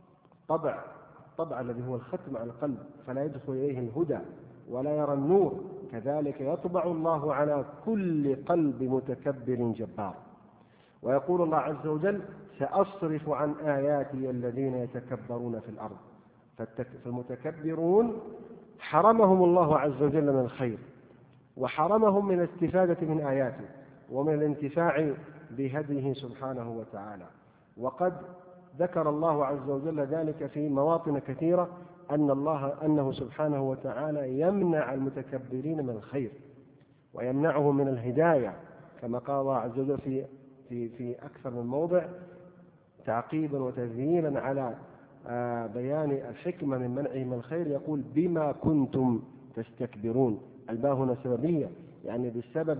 طبع الذي هو الختم على القلب فلا يدخل إليه الهدى ولا يرى النور، كذلك يطبع الله على كل قلب متكبر جبار. ويقول الله عز وجل: سأصرف عن آياتي الذين يتكبرون في الأرض. فالمتكبرون حرمهم الله عز وجل من الخير، وحرمهم من الاستفادة من آياته ومن الانتفاع بهديه سبحانه وتعالى. وقد ذكر الله عز وجل ذلك في مواطن كثيرة أنه سبحانه وتعالى يمنع المتكبرين من الخير ويمنعهم من الهداية، كما قال الله عز وجل في أكثر من موضع تعقيبا وتذييلا على بيان الحكمة من منعهم من الخير، يقول بما كنتم تستكبرون. الباء هنا سببية، يعني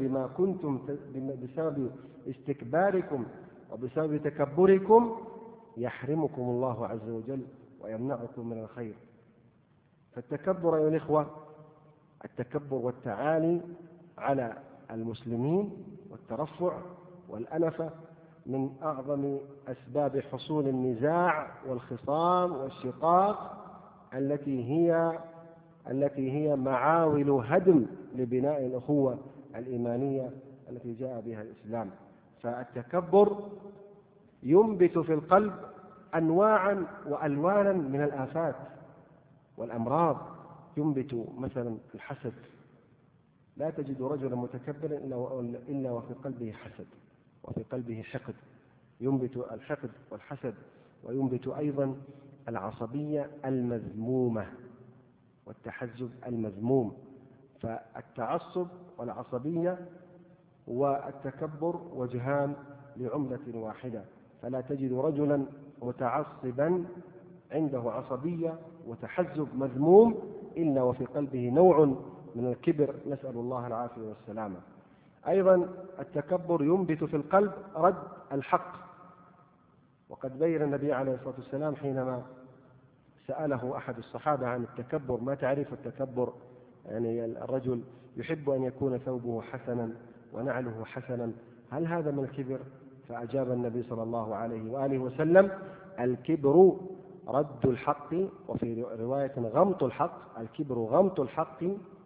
بسبب استكباركم وبسبب تكبركم يحرمكم الله عز وجل ويمنعكم من الخير. فالتكبر أيها الإخوة، التكبر والتعالي على المسلمين والترفع والأنفة من أعظم أسباب حصول النزاع والخصام والشقاق التي هي معاول هدم لبناء الأخوة الإيمانية التي جاء بها الإسلام. فالتكبر ينبت في القلب أنواعا وألوانا من الآفات والأمراض. ينبت مثلا الحسد، لا تجد رجلا متكبرا إلا وفي قلبه حسد وفي قلبه حقد. ينبت الحقد والحسد، وينبت أيضا العصبية المذمومة والتحزب المذموم. فالتعصب والعصبية والتكبر وجهان لعملة واحدة، فلا تجد رجلا متعصبا عنده عصبية وتحزب مذموم إلا وفي قلبه نوع من الكبر، نسأل الله العافية والسلامة. أيضا التكبر ينبت في القلب رد الحق، وقد بين النبي عليه الصلاة والسلام حينما سأله أحد الصحابة عن التكبر: ما تعرف التكبر؟ يعني الرجل يحب أن يكون ثوبه حسنا ونعله حسنا، هل هذا من الكبر؟ فأجاب النبي صلى الله عليه وآله وسلم: الكبر رد الحق، وفي رواية غمط الحق. الكبر غمط الحق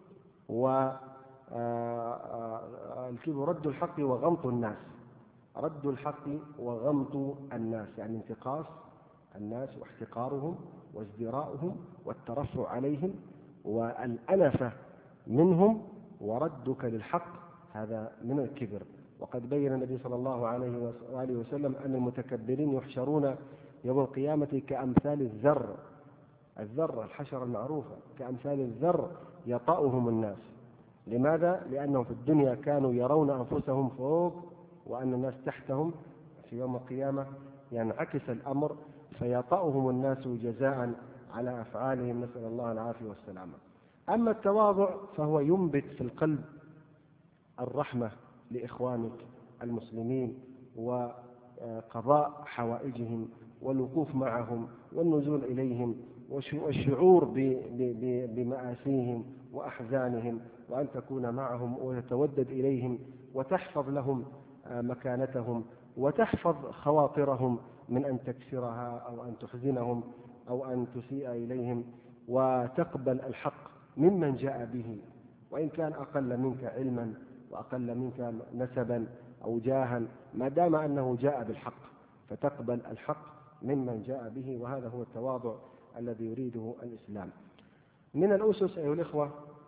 الكبر رد الحق وغمط الناس. رد الحق وغمط الناس يعني انتقاص الناس واحتقارهم وازدراؤهم والترفع عليهم والأنفة منهم وردك للحق، هذا من الكبر. وقد بين النبي صلى الله عليه وآله وسلم أن المتكبرين يحشرون يوم القيامة كأمثال الذر الحشرة المعروفة، كأمثال الذر يطأهم الناس. لماذا؟ لأنهم في الدنيا كانوا يرون أنفسهم فوق وأن الناس تحتهم. في يوم القيامة ينعكس الأمر فيطأهم الناس جزاء على أفعالهم، نسأل الله العافية والسلامة. أما التواضع فهو ينبت في القلب الرحمة لإخوانك المسلمين وقضاء حوائجهم والوقوف معهم والنزول إليهم والشعور بمآسيهم وأحزانهم، وأن تكون معهم وتتودد إليهم وتحفظ لهم مكانتهم وتحفظ خواطرهم من أن تكسرها أو أن تحزنهم أو أن تسيء إليهم، وتقبل الحق ممن جاء به وإن كان أقل منك علما وأقل منك نسبا أو جاها، ما دام أنه جاء بالحق فتقبل الحق ممن جاء به، وهذا هو التواضع الذي يريده الإسلام. من الأسس أيها الإخوة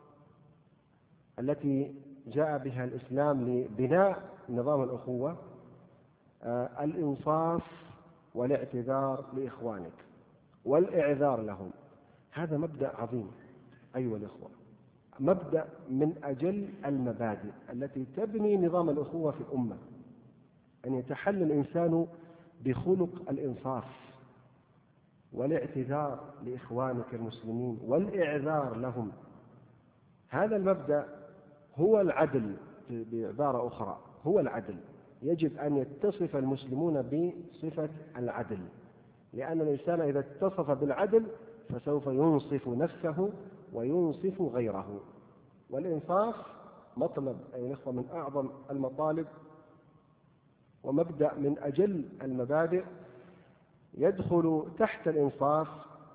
التي جاء بها الإسلام لبناء نظام الأخوة الإنصاف والاعتذار لإخوانك والإعذار لهم. هذا مبدأ عظيم أيها الإخوة، مبدأ من أجل المبادئ التي تبني نظام الأخوة في الأمة، أن يتحلى الإنسان بخلق الإنصاف والاعتذار لإخوانك المسلمين والإعذار لهم. هذا المبدأ هو العدل، بعبارة أخرى هو العدل. يجب أن يتصف المسلمون بصفة العدل، لأن الإنسان إذا اتصف بالعدل فسوف ينصف نفسه وينصف غيره. والإنصاف مطلب أيها الأخوة من أعظم المطالب ومبدأ من أجل المبادئ. يدخل تحت الإنصاف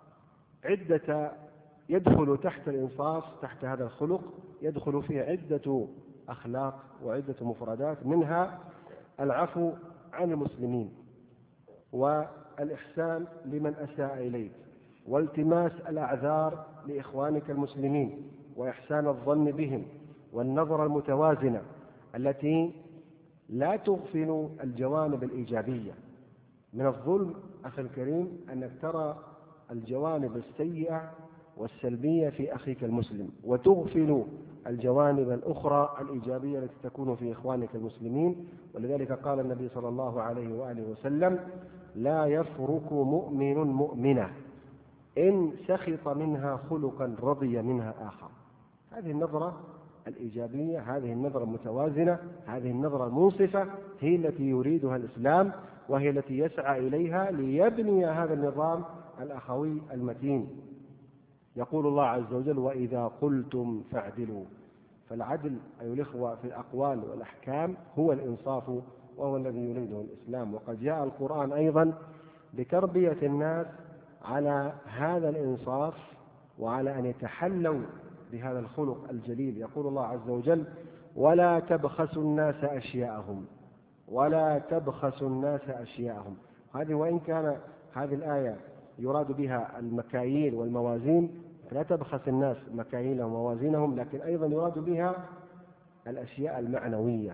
تحت هذا الخلق يدخل فيه عدة أخلاق وعدة مفردات، منها العفو عن المسلمين والإحسان لمن أساء إليك والتماس الأعذار لإخوانك المسلمين وإحسان الظن بهم والنظرة المتوازنة التي لا تغفل الجوانب الإيجابية. من الظلم أخي الكريم أنك ترى الجوانب السيئة والسلبية في أخيك المسلم، وتغفل الجوانب الأخرى الإيجابية التي تكون في إخوانك المسلمين. ولذلك قال النبي صلى الله عليه وآله وسلم: لا يفرق مؤمن مؤمنة إن سخط منها خلقا رضي منها آخر. هذه النظرة الإيجابية، هذه النظرة المتوازنة، هذه النظرة المنصفة هي التي يريدها الإسلام، وهي التي يسعى إليها ليبني هذا النظام الأخوي المتين. يقول الله عز وجل: وإذا قلتم فاعدلوا. فالعدل أيها الإخوة في الأقوال والأحكام هو الإنصاف، وهو الذي يريده الإسلام. وقد جاء القرآن أيضا بتربية الناس على هذا الإنصاف وعلى أن يتحلوا بهذا الخلق الجليل. يقول الله عز وجل: ولا تبخسوا الناس أشياءهم، ولا تبخسوا الناس أشياءهم. هذه وإن كان هذه الآية يراد بها المكاييل والموازين، فلا تبخس الناس مكاييلهم وموازينهم، لكن أيضا يراد بها الأشياء المعنوية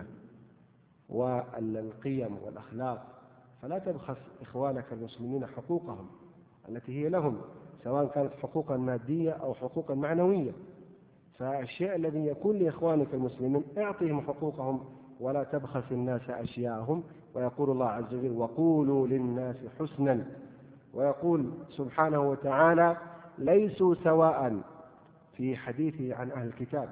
والقيم والأخلاق. فلا تبخس إخوانك المسلمين حقوقهم التي هي لهم، سواء كانت حقوقا مادية أو حقوقا معنوية. فالشيء الذي يكون لإخوانك المسلمين اعطهم حقوقهم، ولا تبخس الناس أشياءهم. ويقول الله عز وجل: وقولوا للناس حسنا. ويقول سبحانه وتعالى: ليسوا سواء، في حديثه عن أهل الكتاب.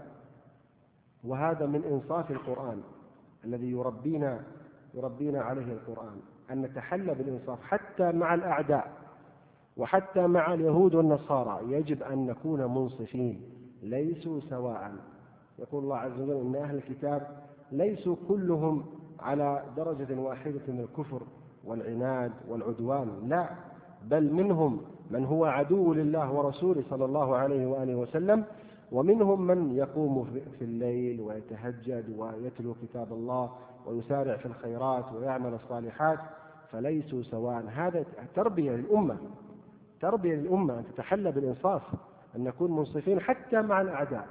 وهذا من إنصاف القرآن الذي يربينا عليه القرآن، أن نتحلى بالإنصاف حتى مع الأعداء وحتى مع اليهود والنصارى. يجب أن نكون منصفين، ليسوا سواء. يقول الله عز وجل: إن أهل الكتاب ليسوا كلهم على درجة واحدة من الكفر والعناد والعدوان، لا، بل منهم من هو عدو لله ورسوله صلى الله عليه وآله وسلم، ومنهم من يقوم في الليل ويتهجد ويتلو كتاب الله ويسارع في الخيرات ويعمل الصالحات. فليسوا سواء. هذا تربية للأمة، تربية للأمة أن تتحلى بالإنصاف، أن نكون منصفين حتى مع الأعداء.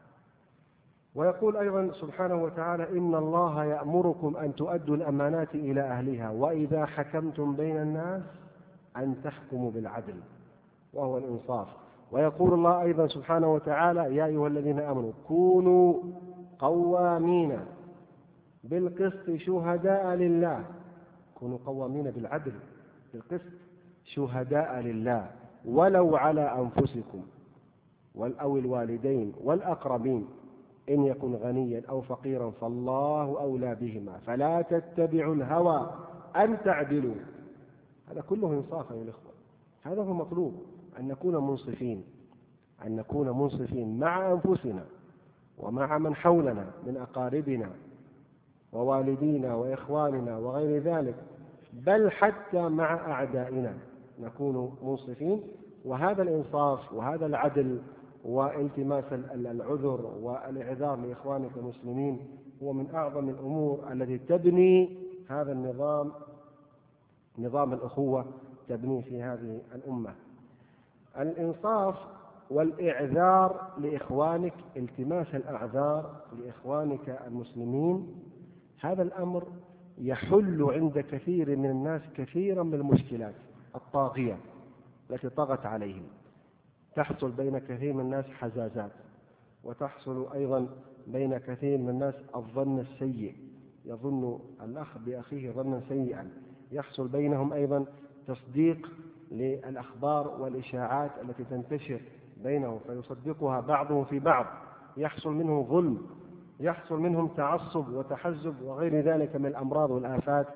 ويقول أيضا سبحانه وتعالى: إن الله يأمركم أن تؤدوا الأمانات إلى أهلها وإذا حكمتم بين الناس أن تحكموا بالعدل، وهو الإنصاف. ويقول الله أيضا سبحانه وتعالى: يا أيها الذين آمنوا كونوا قوامين بالقسط شهداء لله. كونوا قوامين بالعدل بالقسط شهداء لله ولو على أنفسكم أو الوالدين والأقربين إن يكن غنيا أو فقيرا فالله أولى بهما فلا تتبعوا الهوى أن تعدلوا. هذا كله إنصاف يا الإخوة. هذا هو المطلوب، أن نكون منصفين، أن نكون منصفين مع أنفسنا ومع من حولنا من أقاربنا ووالدينا وإخواننا وغير ذلك، بل حتى مع أعدائنا نكون منصفين. وهذا الإنصاف وهذا العدل والتماس العذر والإعذار لإخوانك المسلمين هو من أعظم الأمور التي تبني هذا النظام، نظام الأخوة، تبني في هذه الأمة. الإنصاف والإعذار لإخوانك، التماس الأعذار لإخوانك المسلمين، هذا الأمر يحل عند كثير من الناس كثيرا من المشكلات الطاغية التي طغت عليهم. تحصل بين كثير من الناس حزازات، وتحصل أيضا بين كثير من الناس الظن السيء، يظن الأخ بأخيه ظنا سيئا. يحصل بينهم أيضا تصديق للأخبار والإشاعات التي تنتشر بينهم فيصدقها بعضهم في بعض. يحصل منهم ظلم، يحصل منهم تعصب وتحزب وغير ذلك من الأمراض والآفات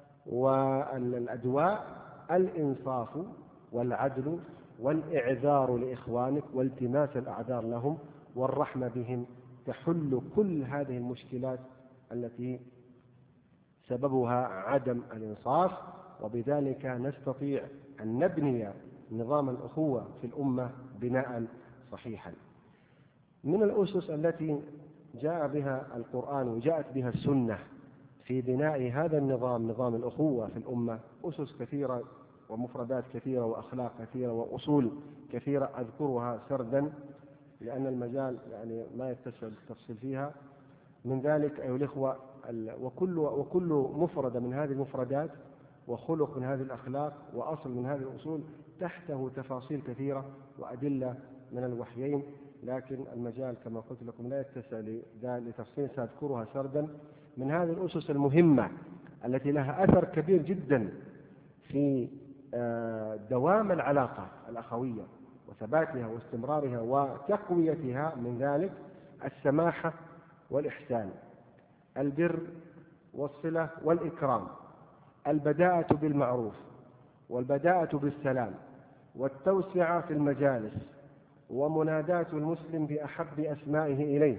والأدواء. الإنصاف والعدل والإعذار لإخوانك والتماس الأعذار لهم والرحمة بهم تحل كل هذه المشكلات التي سببها عدم الإنصاف، وبذلك نستطيع أن نبني نظام الأخوة في الأمة بناء صحيحا. من الأسس التي جاء بها القرآن وجاءت بها السنة في بناء هذا النظام، نظام الأخوة في الأمة، أسس كثيرة ومفردات كثيرة وأخلاق كثيرة وأصول كثيرة أذكرها سردا لأن المجال ما يتسع التفصيل فيها. من ذلك أيها الإخوة وكل مفردة من هذه المفردات وخلق من هذه الأخلاق وأصل من هذه الأصول تحته تفاصيل كثيرة وأدلة من الوحيين، لكن المجال كما قلت لكم لا يتسع لتفصيل سأذكرها سردا. من هذه الأسس المهمة التي لها أثر كبير جدا في دوام العلاقة الأخوية وثباتها واستمرارها وتقويتها، من ذلك السماحة والإحسان، البر والصلة والإكرام، البداءة بالمعروف والبداءة بالسلام، والتوسعة في المجالس، ومناداة المسلم بأحب أسمائه إليه،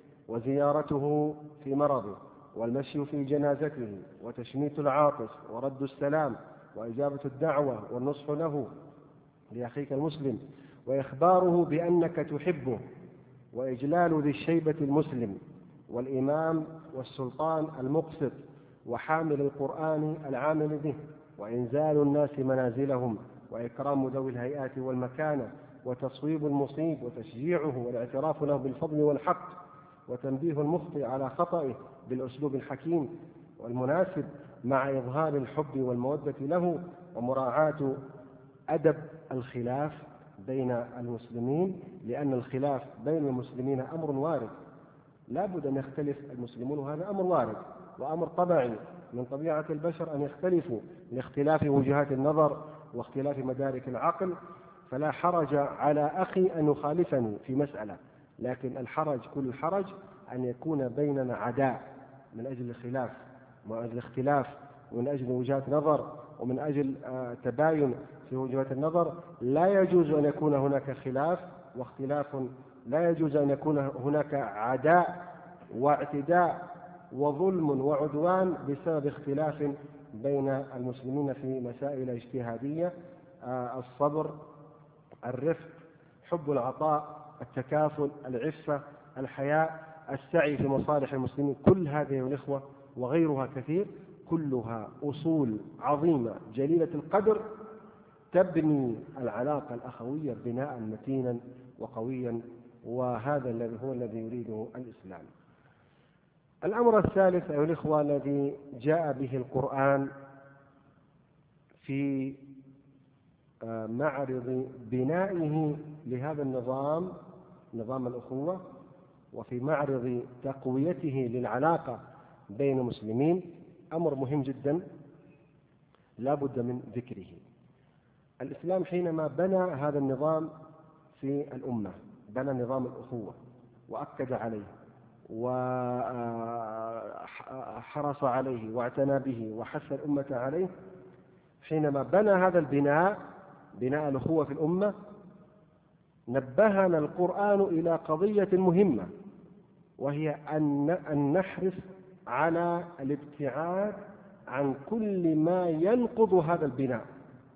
وزيارته في مرضه، والمشي في جنازته، وتشميت العاطس، ورد السلام، وإجابة الدعوة، والنصح له لأخيك المسلم، وإخباره بأنك تحبه، وإجلال ذي الشيبة المسلم، والإمام والسلطان المقسط، وحامل القرآن العامل به، وإنزال الناس منازلهم، وإكرام ذوي الهيئات والمكانة، وتصويب المصيب، وتشجيعه، والاعتراف له بالفضل والحق، وتنبيه المخطئ على خطئه بالأسلوب الحكيم والمناسب، مع إظهار الحب والمودة له، ومراعاة أدب الخلاف بين المسلمين، لأن الخلاف بين المسلمين أمر وارد، لا بد أن يختلف المسلمون، وهذا أمر وارد وأمر طبيعي من طبيعة البشر أن يختلفوا لاختلاف وجهات النظر واختلاف مدارك العقل. فلا حرج على أخي أن يخالفني في مسألة، لكن الحرج كل الحرج أن يكون بيننا عداء من أجل الخلاف ومن أجل اختلاف ومن أجل وجهات نظر ومن أجل تباين في وجهات النظر. لا يجوز أن يكون هناك خلاف واختلاف، لا يجوز أن يكون هناك عداء واعتداء وظلم وعدوان بسبب اختلاف بين المسلمين في مسائل اجتهادية. الصبر، الرفق، حب العطاء، التكافل، العفة، الحياء، السعي في مصالح المسلمين، كل هذه الإخوة وغيرها كثير، كلها أصول عظيمة جليلة القدر تبني العلاقة الأخوية بناء متينا وقويا، وهذا الذي هو الذي يريده الإسلام. الأمر الثالث أيها الإخوة الذي جاء به القرآن في معرض بنائه لهذا النظام، نظام الأخوة، وفي معرض تقويته للعلاقة بين المسلمين، أمر مهم جدا لا بد من ذكره. الإسلام حينما بنى هذا النظام في الأمة، بنى نظام الأخوة وأكد عليه وحرص عليه واعتنى به وحث الأمة عليه. حينما بنى هذا البناء، بناء الأخوة في الأمة، نبهنا القرآن إلى قضية مهمة، وهي أن نحرص على الابتعاد عن كل ما ينقض هذا البناء،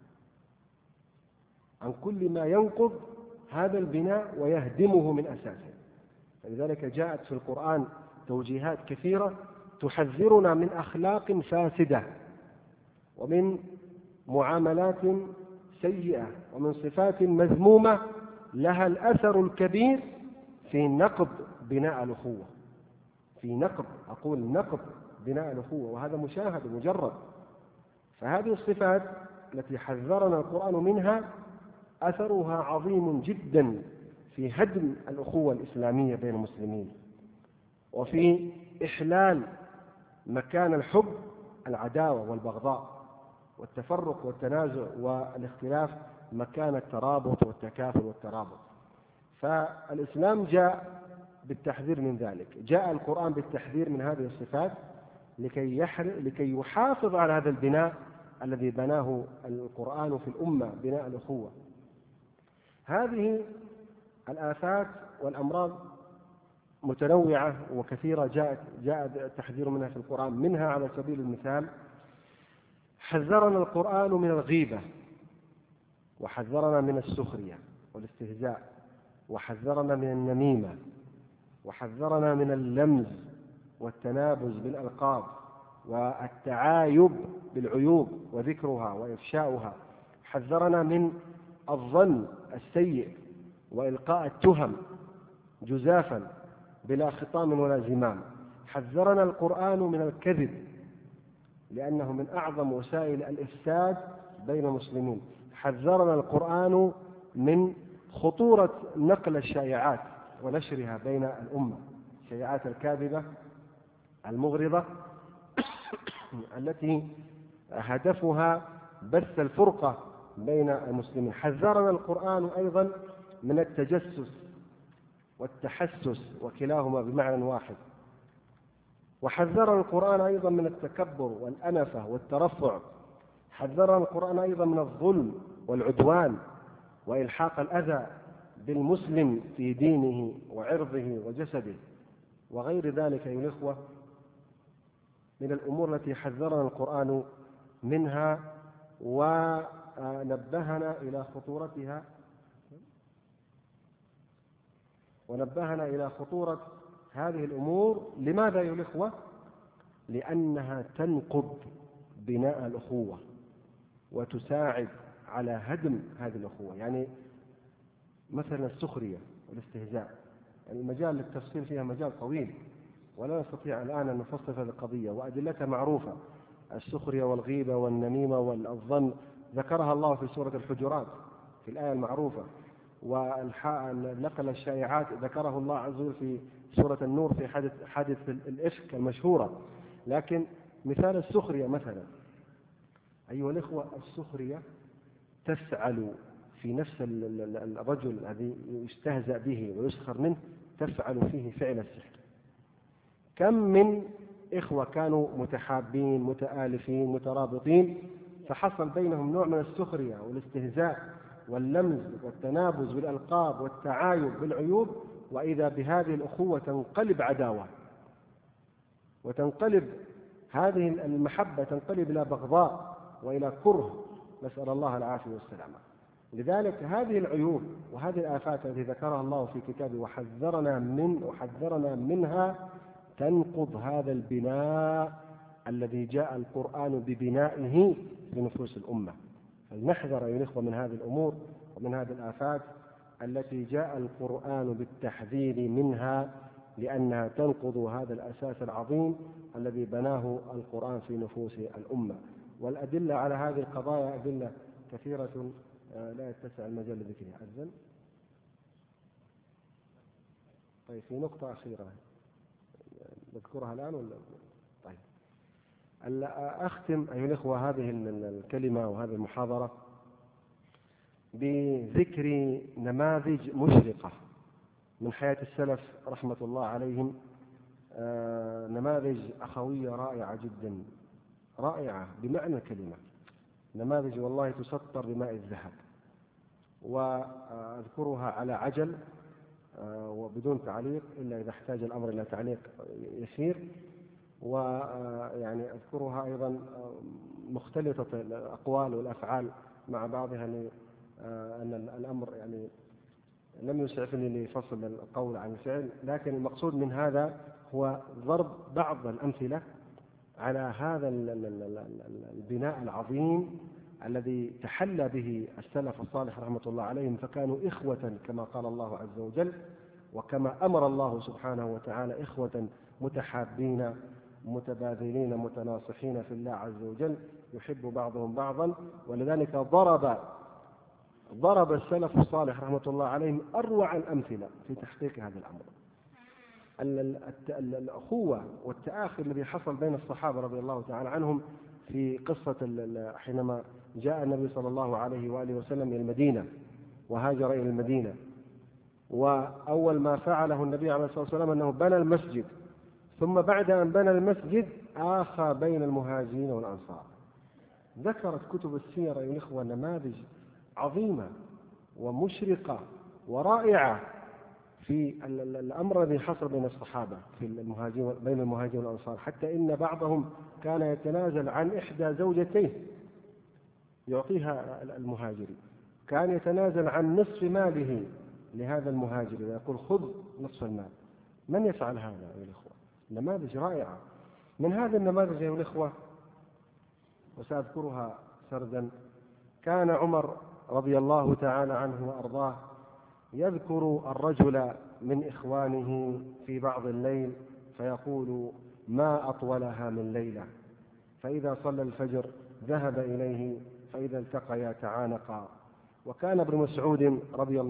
عن كل ما ينقض هذا البناء ويهدمه من أساسه. فلذلك جاءت في القرآن توجيهات كثيرة تحذرنا من أخلاق فاسدة ومن معاملات سيئة ومن صفات مذمومة لها الأثر الكبير في نقض بناء الأخوة، في نقض، أقول نقض بناء الأخوة، وهذا مشاهد مجرد. فهذه الصفات التي حذرنا القرآن منها أثرها عظيم جدا في هدم الأخوة الإسلامية بين المسلمين، وفي إحلال مكان الحب العداوة والبغضاء والتفرق والتنازع والاختلاف مكان الترابط والتكافل والترابط. فالإسلام جاء بالتحذير من ذلك، جاء القرآن بالتحذير من هذه الصفات لكي يحافظ على هذا البناء الذي بناه القرآن في الأمة، بناء الأخوة. هذه الآفات والأمراض متنوعة وكثيرة جاء التحذير منها في القرآن. منها على سبيل المثال حذرنا القرآن من الغيبة، وحذرنا من السخرية والاستهزاء، وحذرنا من النميمة، وحذرنا من اللمز والتنابز بالألقاب والتعايب بالعيوب وذكرها وإفشاؤها. حذرنا من الظن السيء وإلقاء التهم جزافا بلا خطام ولا زمام. حذرنا القرآن من الكذب لأنه من أعظم وسائل الإفساد بين المسلمين. حذرنا القرآن من خطورة نقل الشائعات ونشرها بين الأمة، الشائعات الكاذبة المغرضة التي هدفها بث الفرقة بين المسلمين. حذرنا القرآن أيضا من التجسس والتحسس، وكلاهما بمعنى واحد. وحذرنا القرآن أيضا من التكبر والأنفة والترفع. حذرنا القرآن أيضا من الظلم والعدوان وإلحاق الأذى بالمسلم في دينه وعرضه وجسده وغير ذلك أيها الإخوة من الأمور التي حذرنا القرآن منها ونبهنا إلى خطورتها، ونبهنا إلى خطورة هذه الأمور. لماذا أيها الإخوة؟ لأنها تنقض بناء الأخوة وتساعد على هدم هذه الأخوة. يعني مثلا السخرية والاستهزاء، يعني المجال للتفصيل فيها مجال طويل ولا نستطيع الآن أن نفصل هذه القضية، وأدلتها معروفة. السخرية والغيبة والنميمة والظن ذكرها الله في سورة الحجرات في الآية المعروفة، ونقل الشائعات ذكره الله عز وجل في سورة النور في حادث الإفك المشهورة. لكن مثال السخرية مثلا أيها الإخوة، السخرية تفعل في نفس الرجل الذي يستهزأ به ويسخر منه، تفعل فيه فعل السحر. كم من إخوة كانوا متحابين متآلفين مترابطين فحصل بينهم نوع من السخرية والاستهزاء واللمز والتنابز بالألقاب والتعايب بالعيوب، وإذا بهذه الأخوة تنقلب عداوة، وتنقلب هذه المحبة تنقلب إلى بغضاء وإلى كره، نسأل الله العافية والسلامة. لذلك هذه العيوب وهذه الآفات التي ذكرها الله في كتابه وحذرنا منها تنقض هذا البناء الذي جاء القرآن ببنائه في نفوس الأمة. فلنحذر أيها الإخوة من هذه الأمور ومن هذه الآفات التي جاء القرآن بالتحذير منها، لأنها تنقض هذا الأساس العظيم الذي بناه القرآن في نفوس الأمة. والأدلة على هذه القضايا أدلة كثيرة لا يتسع المجال لذكرها. أذن. طيب في نقطة أخيرة نذكرها الآن ولا؟ طيب أختم أيها الإخوة هذه الكلمة وهذه المحاضرة بذكر نماذج مشرقة من حياة السلف رحمة الله عليهم، نماذج أخوية رائعة جدا، رائعة بمعنى الكلمة، نماذج والله تسطر بماء الذهب. وأذكرها على عجل وبدون تعليق إلا إذا احتاج الأمر إلى تعليق يسير. ويعني أذكرها أيضا مختلطة الأقوال والأفعال مع بعضها، أن الأمر يعني لم يسعفني لفصل القول عن الفعل، لكن المقصود من هذا هو ضرب بعض الأمثلة على هذا البناء العظيم الذي تحلى به السلف الصالح رحمة الله عليهم، فكانوا إخوة كما قال الله عز وجل وكما أمر الله سبحانه وتعالى، إخوة متحابين متباذلين متناصحين في الله عز وجل، يحب بعضهم بعضا. ولذلك ضرب السلف الصالح رحمة الله عليهم أروع الأمثلة في تحقيق هذا الأمر. الأخوة والتآخي الذي حصل بين الصحابة رضي الله تعالى عنهم في قصة حينما جاء النبي صلى الله عليه وآله وسلم إلى المدينة وهاجر إلى المدينة، وأول ما فعله النبي عليه الصلاة والسلام أنه بنى المسجد، ثم بعد أن بنى المسجد آخى بين المهاجرين والأنصار. ذكرت كتب السير أيها الإخوة نماذج عظيمة ومشرقة ورائعة في الأمر الذي حصل بين الصحابة في بين المهاجرين والأنصار، حتى إن بعضهم كان يتنازل عن إحدى زوجتيه يعطيها المهاجري، كان يتنازل عن نصف ماله لهذا المهاجر ويقول خذ نصف المال. من يفعل هذا يا الإخوة؟ نماذج رائعة. من هذه النماذج يا الإخوة وسأذكرها سردا، كان عمر رضي الله تعالى عنه وأرضاه يذكر الرجل من إخوانه في بعض الليل فيقول ما أطولها من ليلة، فإذا صلى الفجر ذهب إليه فإذا التقيا تعانقا، وكان ابن مسعود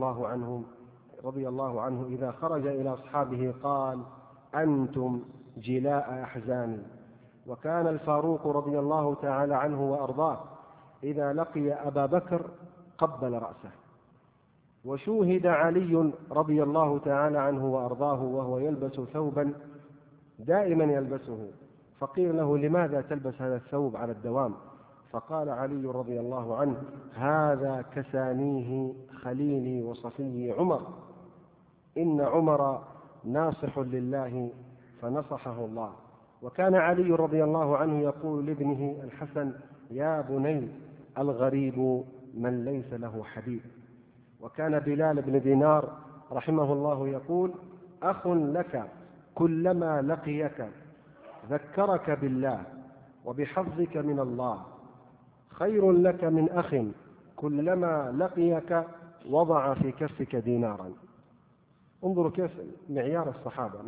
رضي الله عنه إذا خرج إلى أصحابه قال: أنتم جلاء أحزاني. وكان الفاروق رضي الله تعالى عنه وأرضاه إذا لقي أبا بكر قبل رأسه. وشوهد علي رضي الله تعالى عنه وأرضاه وهو يلبس ثوبا دائما يلبسه، فقيل له: لماذا تلبس هذا الثوب على الدوام؟ فقال علي رضي الله عنه: هذا كسانيه خليلي وصفي عمر، إن عمر ناصح لله فنصحه الله. وكان علي رضي الله عنه يقول لابنه الحسن: يا بني، الغريب من ليس له حبيب. وكان بلال بن دينار رحمه الله يقول: أخ لك كلما لقيك ذكرك بالله وبحظك من الله، خير لك من أخ كلما لقيك وضع في كفك دينارا. انظروا كيف معيار الصحابة،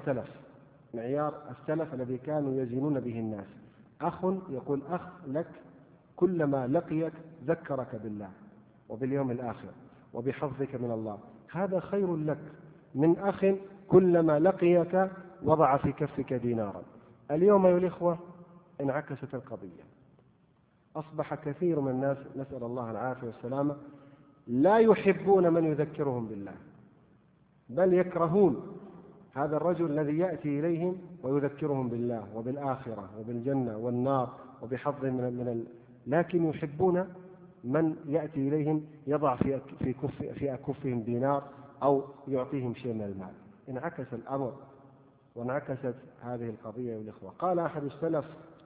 معيار السلف الذي كانوا يزنون به الناس. أخ يقول: أخ لك كلما لقيك ذكرك بالله وباليوم الآخر وبحظك من الله، هذا خير لك من أخ كلما لقيك وضع في كفك دينارا. اليوم أيها الإخوة انعكست القضية، أصبح كثير من الناس، نسأل الله العافية والسلامة، لا يحبون من يذكرهم بالله، بل يكرهون هذا الرجل الذي يأتي إليهم ويذكرهم بالله وبالآخرة وبالجنة والنار وبحظ لكن يحبون من يأتي إليهم يضع في أكفهم دينار أو يعطيهم شيء من المال. انعكس الأمر وانعكست هذه القضية والإخوة. قال أحد السلف: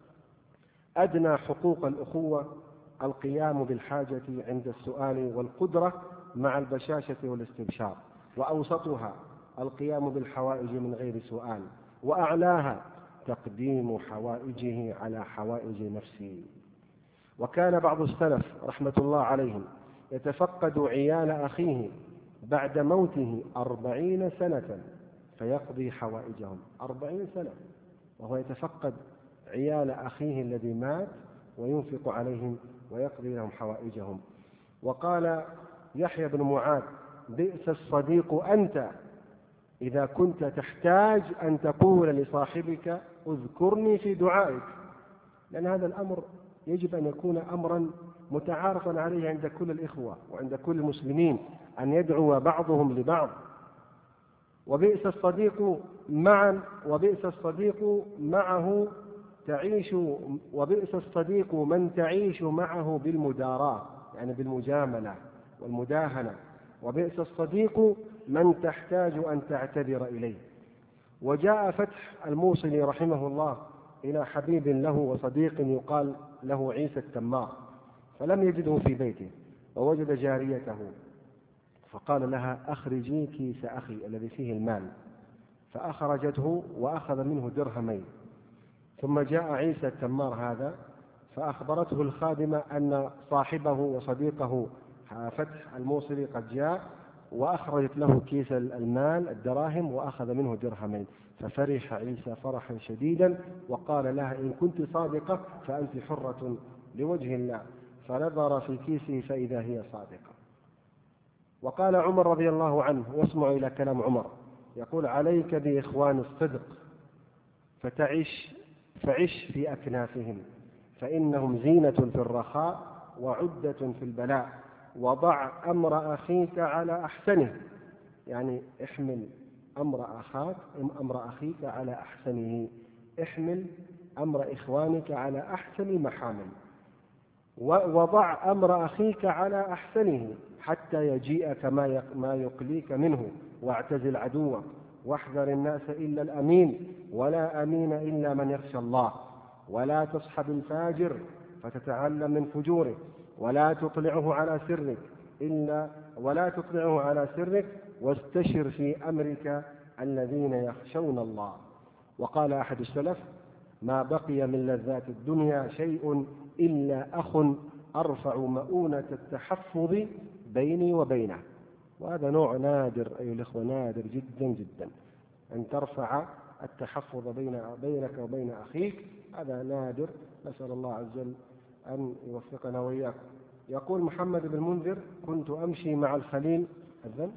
أدنى حقوق الأخوة القيام بالحاجة عند السؤال والقدرة مع البشاشة والاستبشار، وأوسطها القيام بالحوائج من غير سؤال، وأعلاها تقديم حوائجه على حوائج نفسه. وكان بعض السلف رحمة الله عليهم يتفقد عيال أخيه بعد موته 40 سنة فيقضي حوائجهم. 40 سنة وهو يتفقد عيال أخيه الذي مات وينفق عليهم ويقضي لهم حوائجهم. وقال يحيى بن معاذ: بئس الصديق أنت إذا كنت تحتاج أن تقول لصاحبك اذكرني في دعائك. لأن هذا الأمر يجب أن يكون أمرا متعارفا عليه عند كل الإخوة وعند كل المسلمين، أن يدعو بعضهم لبعض. وبئس الصديق معه تعيش، وبئس الصديق من تعيش معه بالمداراة، يعني بالمجاملة والمداهنة. وبئس الصديق من تحتاج أن تعتذر إليه. وجاء فتح الموصلي رحمه الله إلى حبيب له وصديق يقال له عيسى التمار، فلم يجده في بيته ووجد جاريته، فقال لها: أخرجي كيس أخي الذي فيه المال. فأخرجته وأخذ منه درهمين. ثم جاء عيسى التمار هذا فأخبرته الخادمة أن صاحبه وصديقه فتح الموصلي قد جاء، وأخرجت له كيس المال الدراهم وأخذ منه درهمين. ففرح عيسى فرحا شديدا وقال لها: إن كنت صادقة فأنت حرة لوجه الله. فنظر في كيسه فإذا هي صادقة. وقال عمر رضي الله عنه، واسمعوا إلى كلام عمر، يقول: عليك بإخوان الصدق فعش في أكنافهم، فإنهم زينة في الرخاء وعدة في البلاء. وضع أمر أخيك على أحسنه، يعني احمل أمر أخيك على أحسنه، احمل أمر إخوانك على أحسن المحامل. وضع أمر أخيك على أحسنه حتى يجيئك ما يقليك منه، واعتزل عدوك، واحذر الناس إلا الأمين، ولا أمين إلا من يخشى الله. ولا تصحب الفاجر فتتعلم من فجوره، ولا تطلعه على سرك واستشر في أمرك الذين يخشون الله. وقال أحد السلف: ما بقي من لذات الدنيا شيء إلا أخ أرفع مؤونة التحفظ بيني وبينه. وهذا نوع نادر أيها الإخوة، نادر جدا جدا، أن ترفع التحفظ بينك وبين أخيك، هذا نادر. نسأل الله عز وجل أن يوفقنا وإياكم يقول محمد بن المنذر: كنت أمشي مع الخليل. أذن.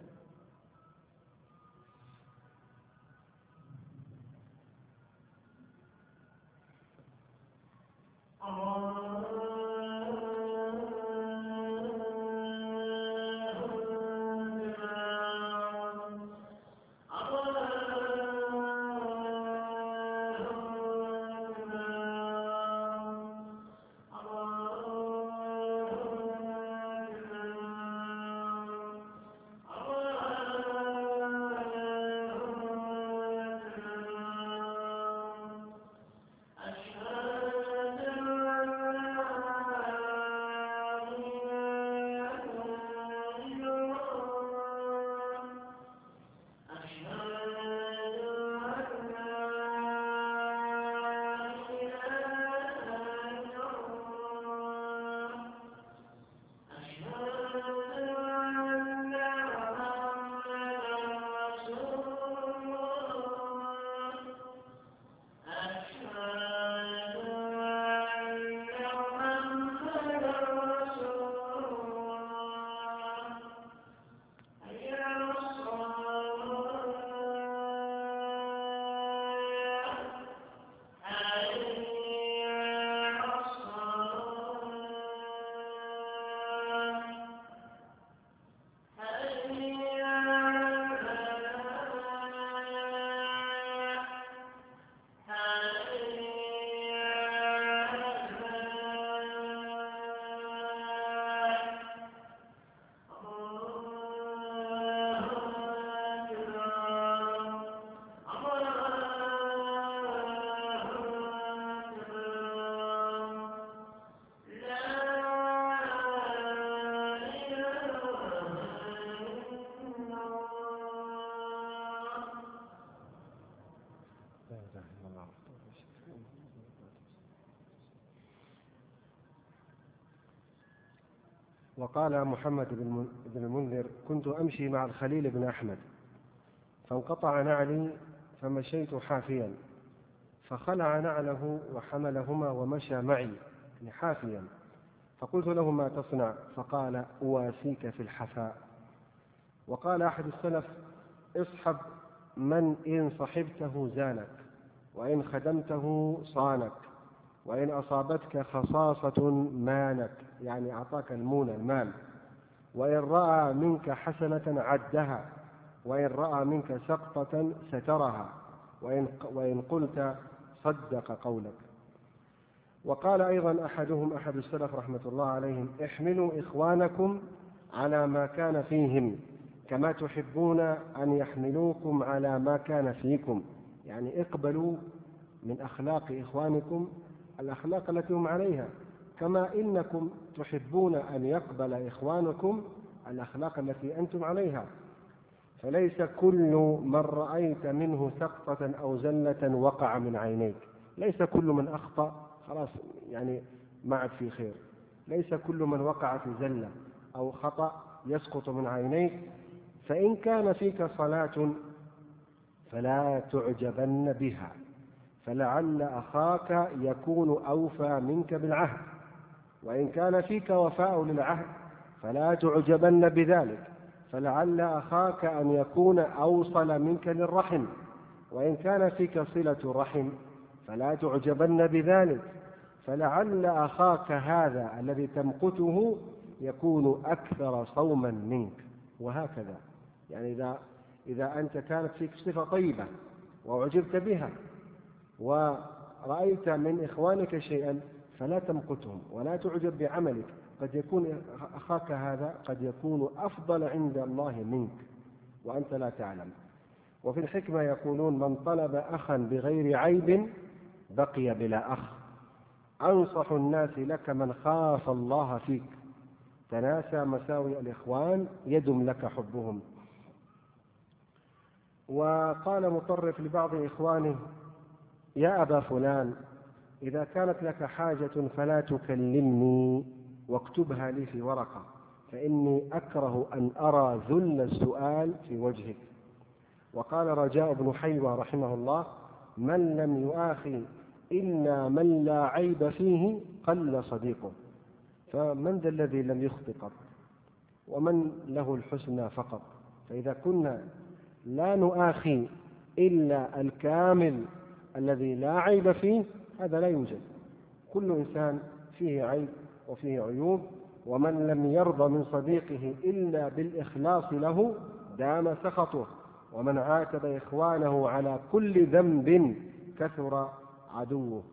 وقال محمد بن المنذر: كنت أمشي مع الخليل بن أحمد فانقطع نعلي فمشيت حافيا، فخلع نعله وحملهما ومشى معي حافيا، فقلت له: ما تصنع؟ فقال: أواسيك في الحفاء. وقال أحد السلف: اصحب من إن صحبته زانك، وإن خدمته صانك، وإن أصابتك خصاصة مانك، يعني أعطاك المال، وإن رأى منك حسنة عدها، وإن رأى منك سقطة سترها، وإن قلت صدق قولك. وقال أيضا أحد السلف رحمة الله عليهم: احملوا إخوانكم على ما كان فيهم كما تحبون أن يحملوكم على ما كان فيكم، يعني اقبلوا من أخلاق إخوانكم الأخلاق التي هم عليها، كما إنكم تحبون أن يقبل إخوانكم الأخلاق التي أنتم عليها. فليس كل من رأيت منه سقطة أو زلة وقع من عينيك، ليس كل من أخطأ خلاص يعني معك في خير، ليس كل من وقع في زلة أو خطأ يسقط من عينيك. فإن كان فيك صلاة فلا تعجبن بها، فلعل أخاك يكون أوفى منك بالعهد، وإن كان فيك وفاء للعهد فلا تعجبن بذلك، فلعل أخاك أن يكون أوصل منك للرحم، وإن كان فيك صلة رحم فلا تعجبن بذلك، فلعل أخاك هذا الذي تمقته يكون أكثر صوما منك. وهكذا يعني إذا أنت كانت فيك صفة طيبة وأعجبت بها ورأيت من إخوانك شيئا فلا تمقتهم ولا تعجب بعملك، قد يكون أخاك هذا قد يكون أفضل عند الله منك وأنت لا تعلم. وفي الحكمة يقولون: من طلب أخا بغير عيب بقي بلا أخ، أنصح الناس لك من خاف الله فيك، تناسى مساوئ الإخوان يدم لك حبهم. وقال مطرف لبعض إخوانه: يا أبا فلان، إذا كانت لك حاجة فلا تكلمني واكتبها لي في ورقة، فإني أكره أن أرى ذل السؤال في وجهك. وقال رجاء بن حيوة رحمه الله: من لم يؤاخي إلا من لا عيب فيه قل صديقه، فمن ذا الذي لم يخطئ قط؟ ومن له الحسنى فقط؟ فإذا كنا لا نؤاخي إلا الكامل الذي لا عيب فيه، هذا لا يوجد. كل إنسان فيه عيب وفيه عيوب، ومن لم يرضى من صديقه إلا بالإخلاص له دام سخطه، ومن عاتب إخوانه على كل ذنب كثر عدوه.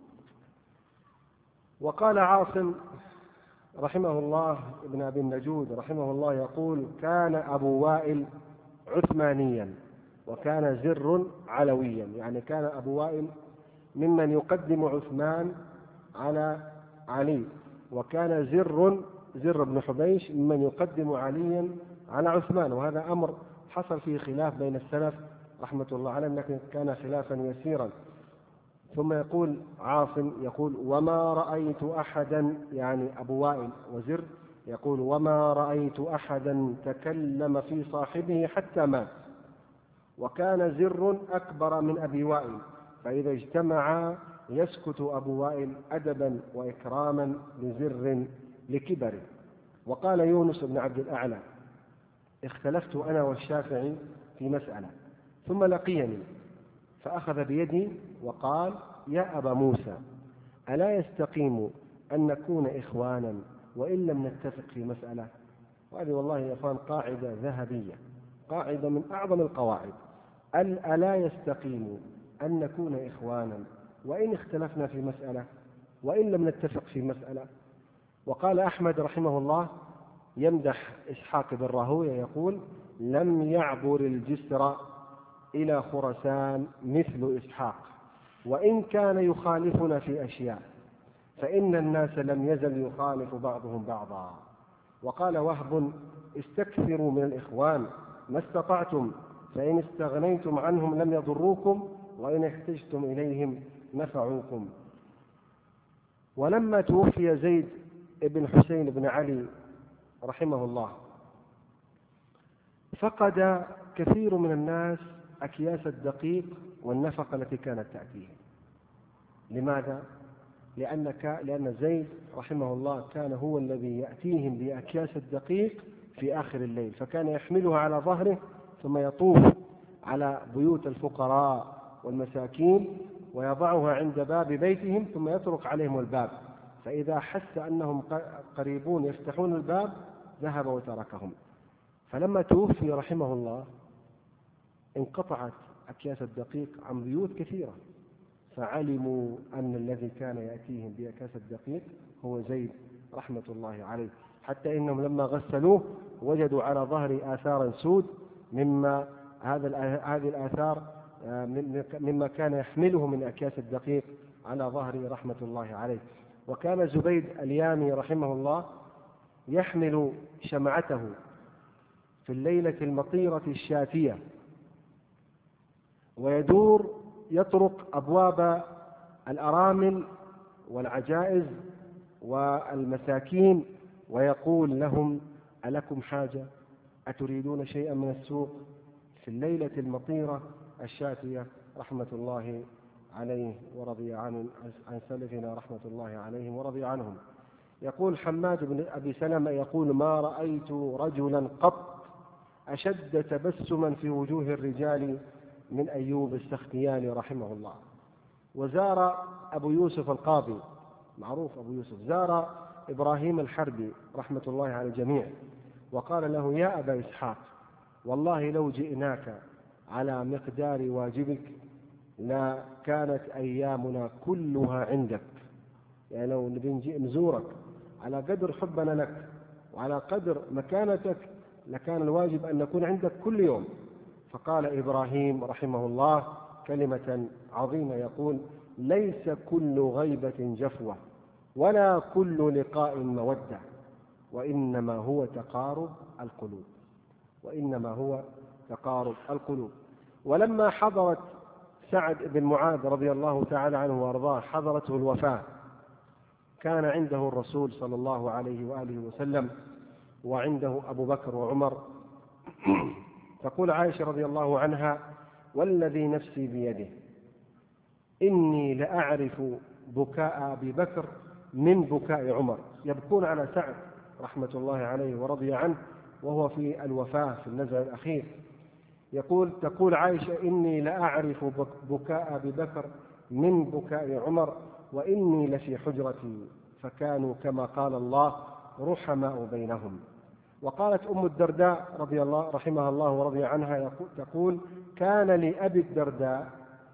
وقال عاصم رحمه الله ابن أبي النجود رحمه الله يقول: كان أبو وائل عثمانيا وكان زر علويا، يعني كان أبو وائل ممن يقدم عثمان على علي، وكان زر بن حبيش ممن يقدم عليا على عثمان. وهذا أمر حصل فيه خلاف بين السلف رحمة الله عليهم، لكن كان خلافا يسيرا. ثم يقول عاصم يقول: وما رأيت أحدا، يعني أبو وائل وزر يقول: وما رأيت أحدا تكلم في صاحبه حتى مات. وكان زر أكبر من أبي وائل، فإذا اجتمعا يسكت أبو وائل أدبا وإكراما لزر لكبره. وقال يونس بن عبد الأعلى: اختلفت أنا والشافعي في مسألة، ثم لقيني فأخذ بيدي وقال: يا أبا موسى، ألا يستقيم أن نكون إخوانا وإن لم نتفق في مسألة؟ وهذه والله يا أخوان قاعدة ذهبية، قاعدة من أعظم القواعد. ألا يستقيم أن نكون إخوانا وإن اختلفنا في مسألة وإن لم نتفق في مسألة. وقال أحمد رحمه الله يمدح إسحاق بن راهويه يقول: لم يعبر الجسر إلى خرسان مثل إسحاق، وإن كان يخالفنا في أشياء، فإن الناس لم يزل يخالف بعضهم بعضا. وقال وهب: استكثروا من الإخوان ما استطعتم، فإن استغنيتم عنهم لم يضروكم، وإن احتجتم إليهم نفعوكم. ولما توفي زيد بن حسين بن علي رحمه الله، فقد كثير من الناس أكياس الدقيق والنفقة التي كانت تأتيهم. لماذا؟ لأن زيد رحمه الله كان هو الذي يأتيهم بأكياس الدقيق في آخر الليل، فكان يحملها على ظهره ثم يطوف على بيوت الفقراء والمساكين ويضعها عند باب بيتهم، ثم يطرق عليهم الباب، فإذا حس أنهم قريبون يفتحون الباب ذهب وتركهم. فلما توفي رحمه الله انقطعت أكياس الدقيق عن بيوت كثيرة، فعلموا أن الذي كان يأتيهم بأكياس الدقيق هو زيد رحمة الله عليه، حتى إنهم لما غسلوه وجدوا على ظهره آثارا سود مما هذه الآثار مما كان يحمله من أكياس الدقيق على ظهره رحمة الله عليه. وكان زبيد اليامي رحمه الله يحمل شمعته في الليلة المطيرة الشاتية ويدور يطرق أبواب الأرامل والعجائز والمساكين ويقول لهم: ألكم حاجة؟ أتريدون شيئا من السوق؟ في الليلة المطيرة الشاتية رحمة الله عليه ورضي عن سلفنا رحمة الله عليهم ورضي عنهم. يقول حماد بن أبي سلمة يقول: ما رأيت رجلا قط أشد تبسما في وجوه الرجال من أيوب السختياني رحمه الله. وزار أبو يوسف القاضي، معروف أبو يوسف، زار إبراهيم الحربي رحمة الله على الجميع وقال له: يا أبا إسحاق، والله لو جئناك على مقدار واجبك لا كانت أيامنا كلها عندك. يعني لو نجي نزورك على قدر حبنا لك وعلى قدر مكانتك لكان الواجب أن نكون عندك كل يوم. فقال إبراهيم رحمه الله كلمة عظيمة يقول: ليس كل غيبة جفوة ولا كل لقاء مودة، وإنما هو تقارب القلوب، وإنما هو تقارب القلوب. ولما حضرت سعد بن معاذ رضي الله تعالى عنه وأرضاه حضرته الوفاة، كان عنده الرسول صلى الله عليه وآله وسلم وعنده أبو بكر وعمر. تقول عائشة رضي الله عنها: والذي نفسي بيده إني لأعرف بكاء أبي بكر من بكاء عمر، يبكون على سعد رحمة الله عليه ورضي عنه وهو في الوفاة في النزع الأخير. تقول عائشة: إني لأعرف بكاء أبي بكر من بكاء عمر وإني لفي حجرتي، فكانوا كما قال الله رحماء بينهم. وقالت أم الدرداء رضي الله رحمها الله ورضي عنها تقول: كان لأبي الدرداء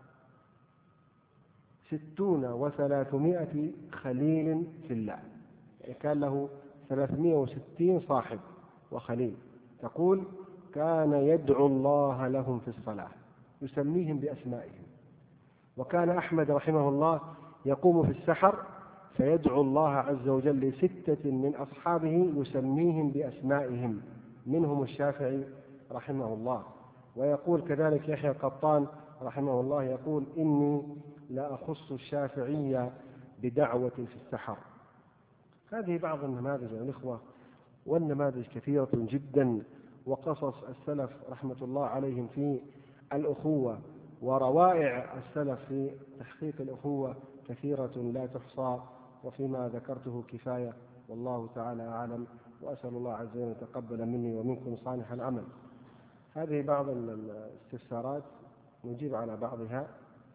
60 و300 خليل في الله، يعني كان له 360 صاحب وخليل. تقول: كان يدعو الله لهم في الصلاة، يسميهم بأسمائهم. وكان أحمد رحمه الله يقوم في السحر فيدعو الله عز وجل ل6 من أصحابه يسميهم بأسمائهم، منهم الشافعي رحمه الله. ويقول كذلك يحيى القطان رحمه الله يقول: إني لا أخص الشافعية بدعوة في السحر. هذه بعض النماذج يا الإخوة، والنماذج كثيرة جدا، وقصص السلف رحمة الله عليهم في الأخوة وروائع السلف في تحقيق الأخوة كثيرة لا تحصى، وفيما ذكرته كفاية، والله تعالى أعلم. وأسأل الله عز وجل أن يتقبل مني ومنكم صالح العمل. هذه بعض الاستفسارات نجيب على بعضها.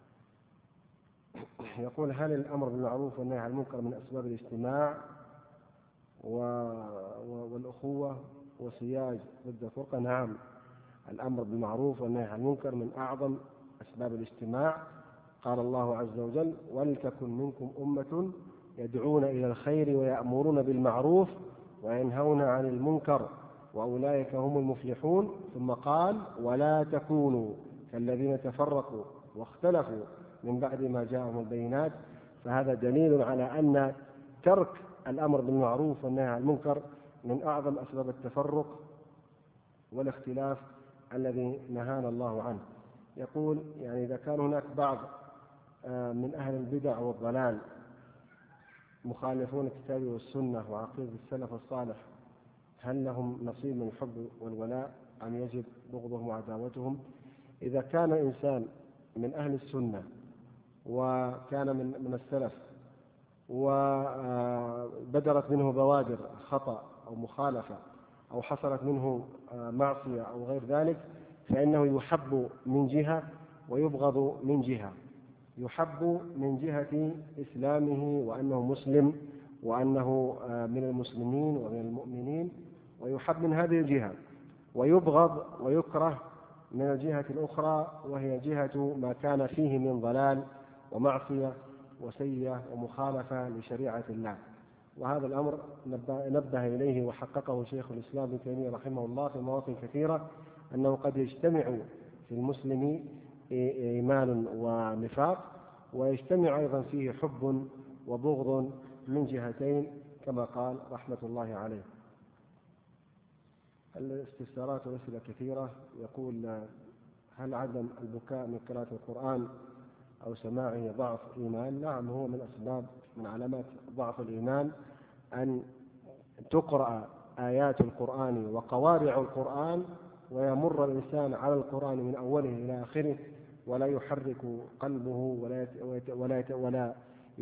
يقول: هل الأمر بالمعروف والنهي عن المنكر من أسباب الاجتماع والأخوة وسياج ضد الفرقة؟ نعم، الأمر بالمعروف والنهي عن المنكر من أعظم أسباب الاجتماع. قال الله عز وجل: ولتكن منكم أمة يدعون إلى الخير ويأمرون بالمعروف وينهون عن المنكر وأولئك هم المفلحون. ثم قال: ولا تكونوا كالذين تفرقوا واختلفوا من بعد ما جاءهم البينات. فهذا دليل على أن ترك الأمر بالمعروف والنهي عن المنكر من أعظم أسباب التفرق والاختلاف الذي نهانا الله عنه. يقول: يعني إذا كان هناك بعض من أهل البدع والضلال مخالفون الكتاب والسنة وعقيدة السلف الصالح، هل لهم نصيب من الحب والولاء أم يجب بغضهم وعداوتهم؟ إذا كان إنسان من أهل السنة وكان من السلف وبدرت منه بوادر خطأ أو مخالفة أو حصلت منه معصية أو غير ذلك، فإنه يحب من جهة ويبغض من جهة. يحب من جهة إسلامه وأنه مسلم وأنه من المسلمين ومن المؤمنين، ويحب من هذه الجهة، ويبغض ويكره من الجهة الأخرى وهي جهة ما كان فيه من ضلال ومعصية وسيئة ومخالفة لشريعة الله. وهذا الأمر نبه إليه وحققه شيخ الإسلام ابن تيمية رحمه الله في مواطن كثيرة، أنه قد يجتمع في المسلم إيمان ونفاق، ويجتمع أيضا فيه حب وبغض من جهتين كما قال رحمة الله عليه. الاستفسارات والأسئلة كثيرة. يقول: هل عدم البكاء من قراءة القرآن أو سماعه ضعف إيمان؟ نعم، هو من أسباب من علامات ضعف الإيمان أن تقرأ آيات القرآن وقوارع القرآن ويمر الإنسان على القرآن من أوله إلى آخره ولا يحرك قلبه ولا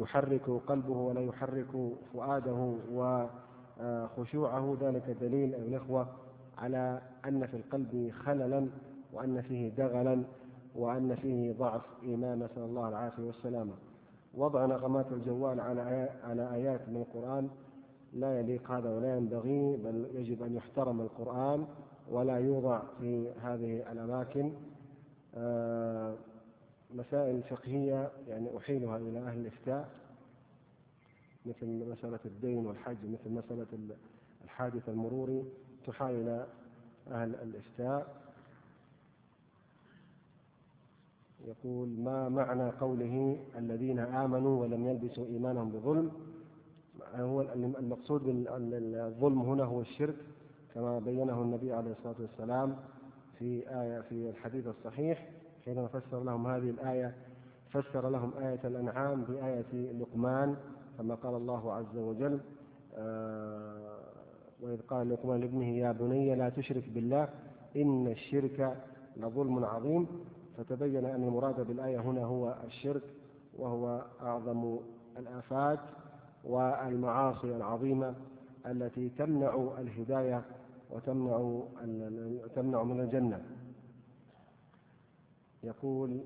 يحرك فؤاده وخشوعه. ذلك دليل أيها الإخوة على أن في القلب خللا وأن فيه دغلا وأن فيه ضعف إيمان، نسأل الله العافية والسلامة. وضع نغمات الجوال على آيات من القرآن لا يليق هذا ولا ينبغي، بل يجب أن يحترم القرآن ولا يوضع في هذه الأماكن. مسائل فقهية يعني أحيلها إلى أهل الإفتاء، مثل مسألة الدين والحج، مثل مسألة الحادث المروري، تحال إلى أهل الإفتاء. يقول: ما معنى قوله الذين آمنوا ولم يلبسوا إيمانهم بظلم؟ هو المقصود بالظلم هنا هو الشرك، كما بينه النبي عليه الصلاة والسلام في الحديث الصحيح حينما فسر لهم هذه الآية. فسر لهم آية الأنعام بآية لقمان، كما قال الله عز وجل: وإذ قال لقمان لابنه يا بني لا تشرك بالله إن الشرك لظلم عظيم. فتبين أن المراد بالآية هنا هو الشرك، وهو أعظم الآفات والمعاصي العظيمة التي تمنع الهداية وتمنع من الجنة. يقول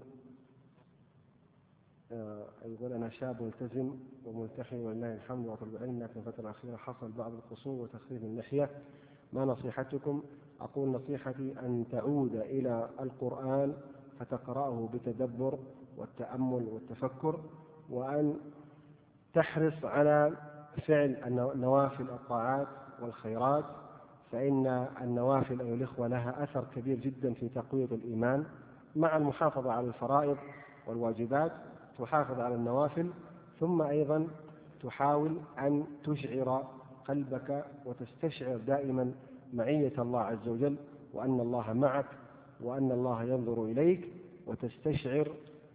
أنا شاب ملتزم وملتحي ولله الحمد وطلب العلم، لكن الفترة الأخيرة حصل بعض القصور وتخفيف اللحية، ما نصيحتكم؟ أقول نصيحتي أن تعود إلى القرآن فتقرأه بتدبر والتأمل والتفكر، وأن تحرص على فعل نوافل الطاعات والخيرات، فإن النوافل أيها الإخوة لها أثر كبير جدا في تقوية الإيمان، مع المحافظة على الفرائض والواجبات تحافظ على النوافل، ثم أيضا تحاول أن تشعر قلبك وتستشعر دائما معية الله عز وجل، وأن الله معك وأن الله ينظر إليك، وتستشعر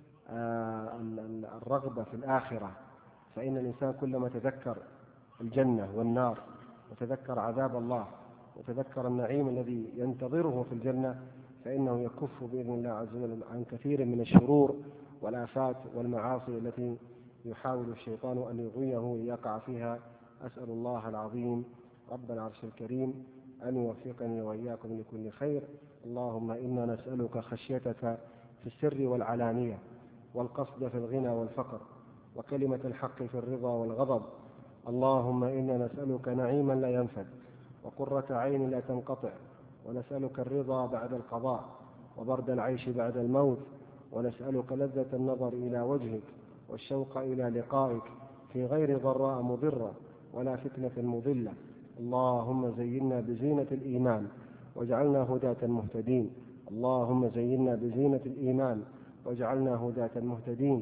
الرغبة في الآخرة. فإن الإنسان كلما تذكر الجنة والنار وتذكر عذاب الله وتذكر النعيم الذي ينتظره في الجنة، فإنه يكف بإذن الله عز وجل عن كثير من الشرور والآفات والمعاصي التي يحاول الشيطان أن يغويه ليقع فيها. أسأل الله العظيم رب العرش الكريم أن يوفقني وإياكم لكل خير. اللهم إنا نسألك خشيتك في السر والعلانية، والقصد في الغنى والفقر، وكلمة الحق في الرضا والغضب. اللهم إنا نسألك نعيما لا ينفد، وقرة عين لا تنقطع، ونسألك الرضا بعد القضاء، وبرد العيش بعد الموت، ونسألك لذة النظر إلى وجهك والشوق إلى لقائك في غير ضراء مضرة ولا فتنة مضلة. اللهم زينا بزينة الإيمان واجعلنا هداة مهتدين. اللهم زينا بزينة الإيمان واجعلنا هداة مهتدين.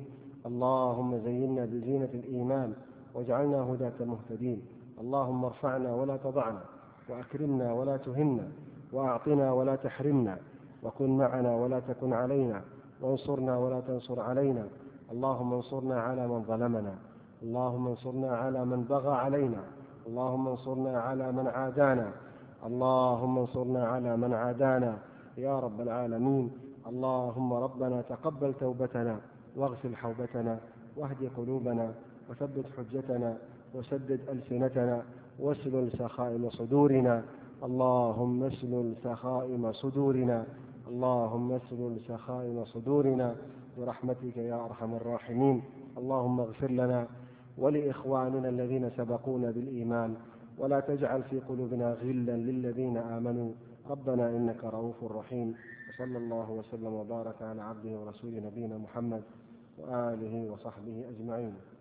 اللهم زينا بزينة الإيمان واجعلنا هداة مهتدين. اللهم ارفعنا ولا تضعنا، وأكرمنا ولا تهنا، وأعطنا ولا تحرمنا، وكن معنا ولا تكن علينا، وانصرنا ولا تنصر علينا. اللهم انصرنا على من ظلمنا، اللهم انصرنا على من بغى علينا، اللهم انصرنا على من عادانا، اللهم انصرنا على من عادانا يا رب العالمين. اللهم ربنا تقبل توبتنا واغسل حوبتنا واهد قلوبنا وثبت حجتنا وسدد ألسنتنا واسلل سخائم صدورنا. اللهم اسلل سخائم صدورنا، اللهم اسلل سخائم صدورنا برحمتك يا أرحم الراحمين. اللهم اغفر لنا ولإخواننا الذين سبقونا بالإيمان، ولا تجعل في قلوبنا غلا للذين آمنوا، ربنا إنك رؤوف رحيم. وصلى الله وسلم وبارك على عبده ورسوله نبينا محمد وآله وصحبه أجمعين.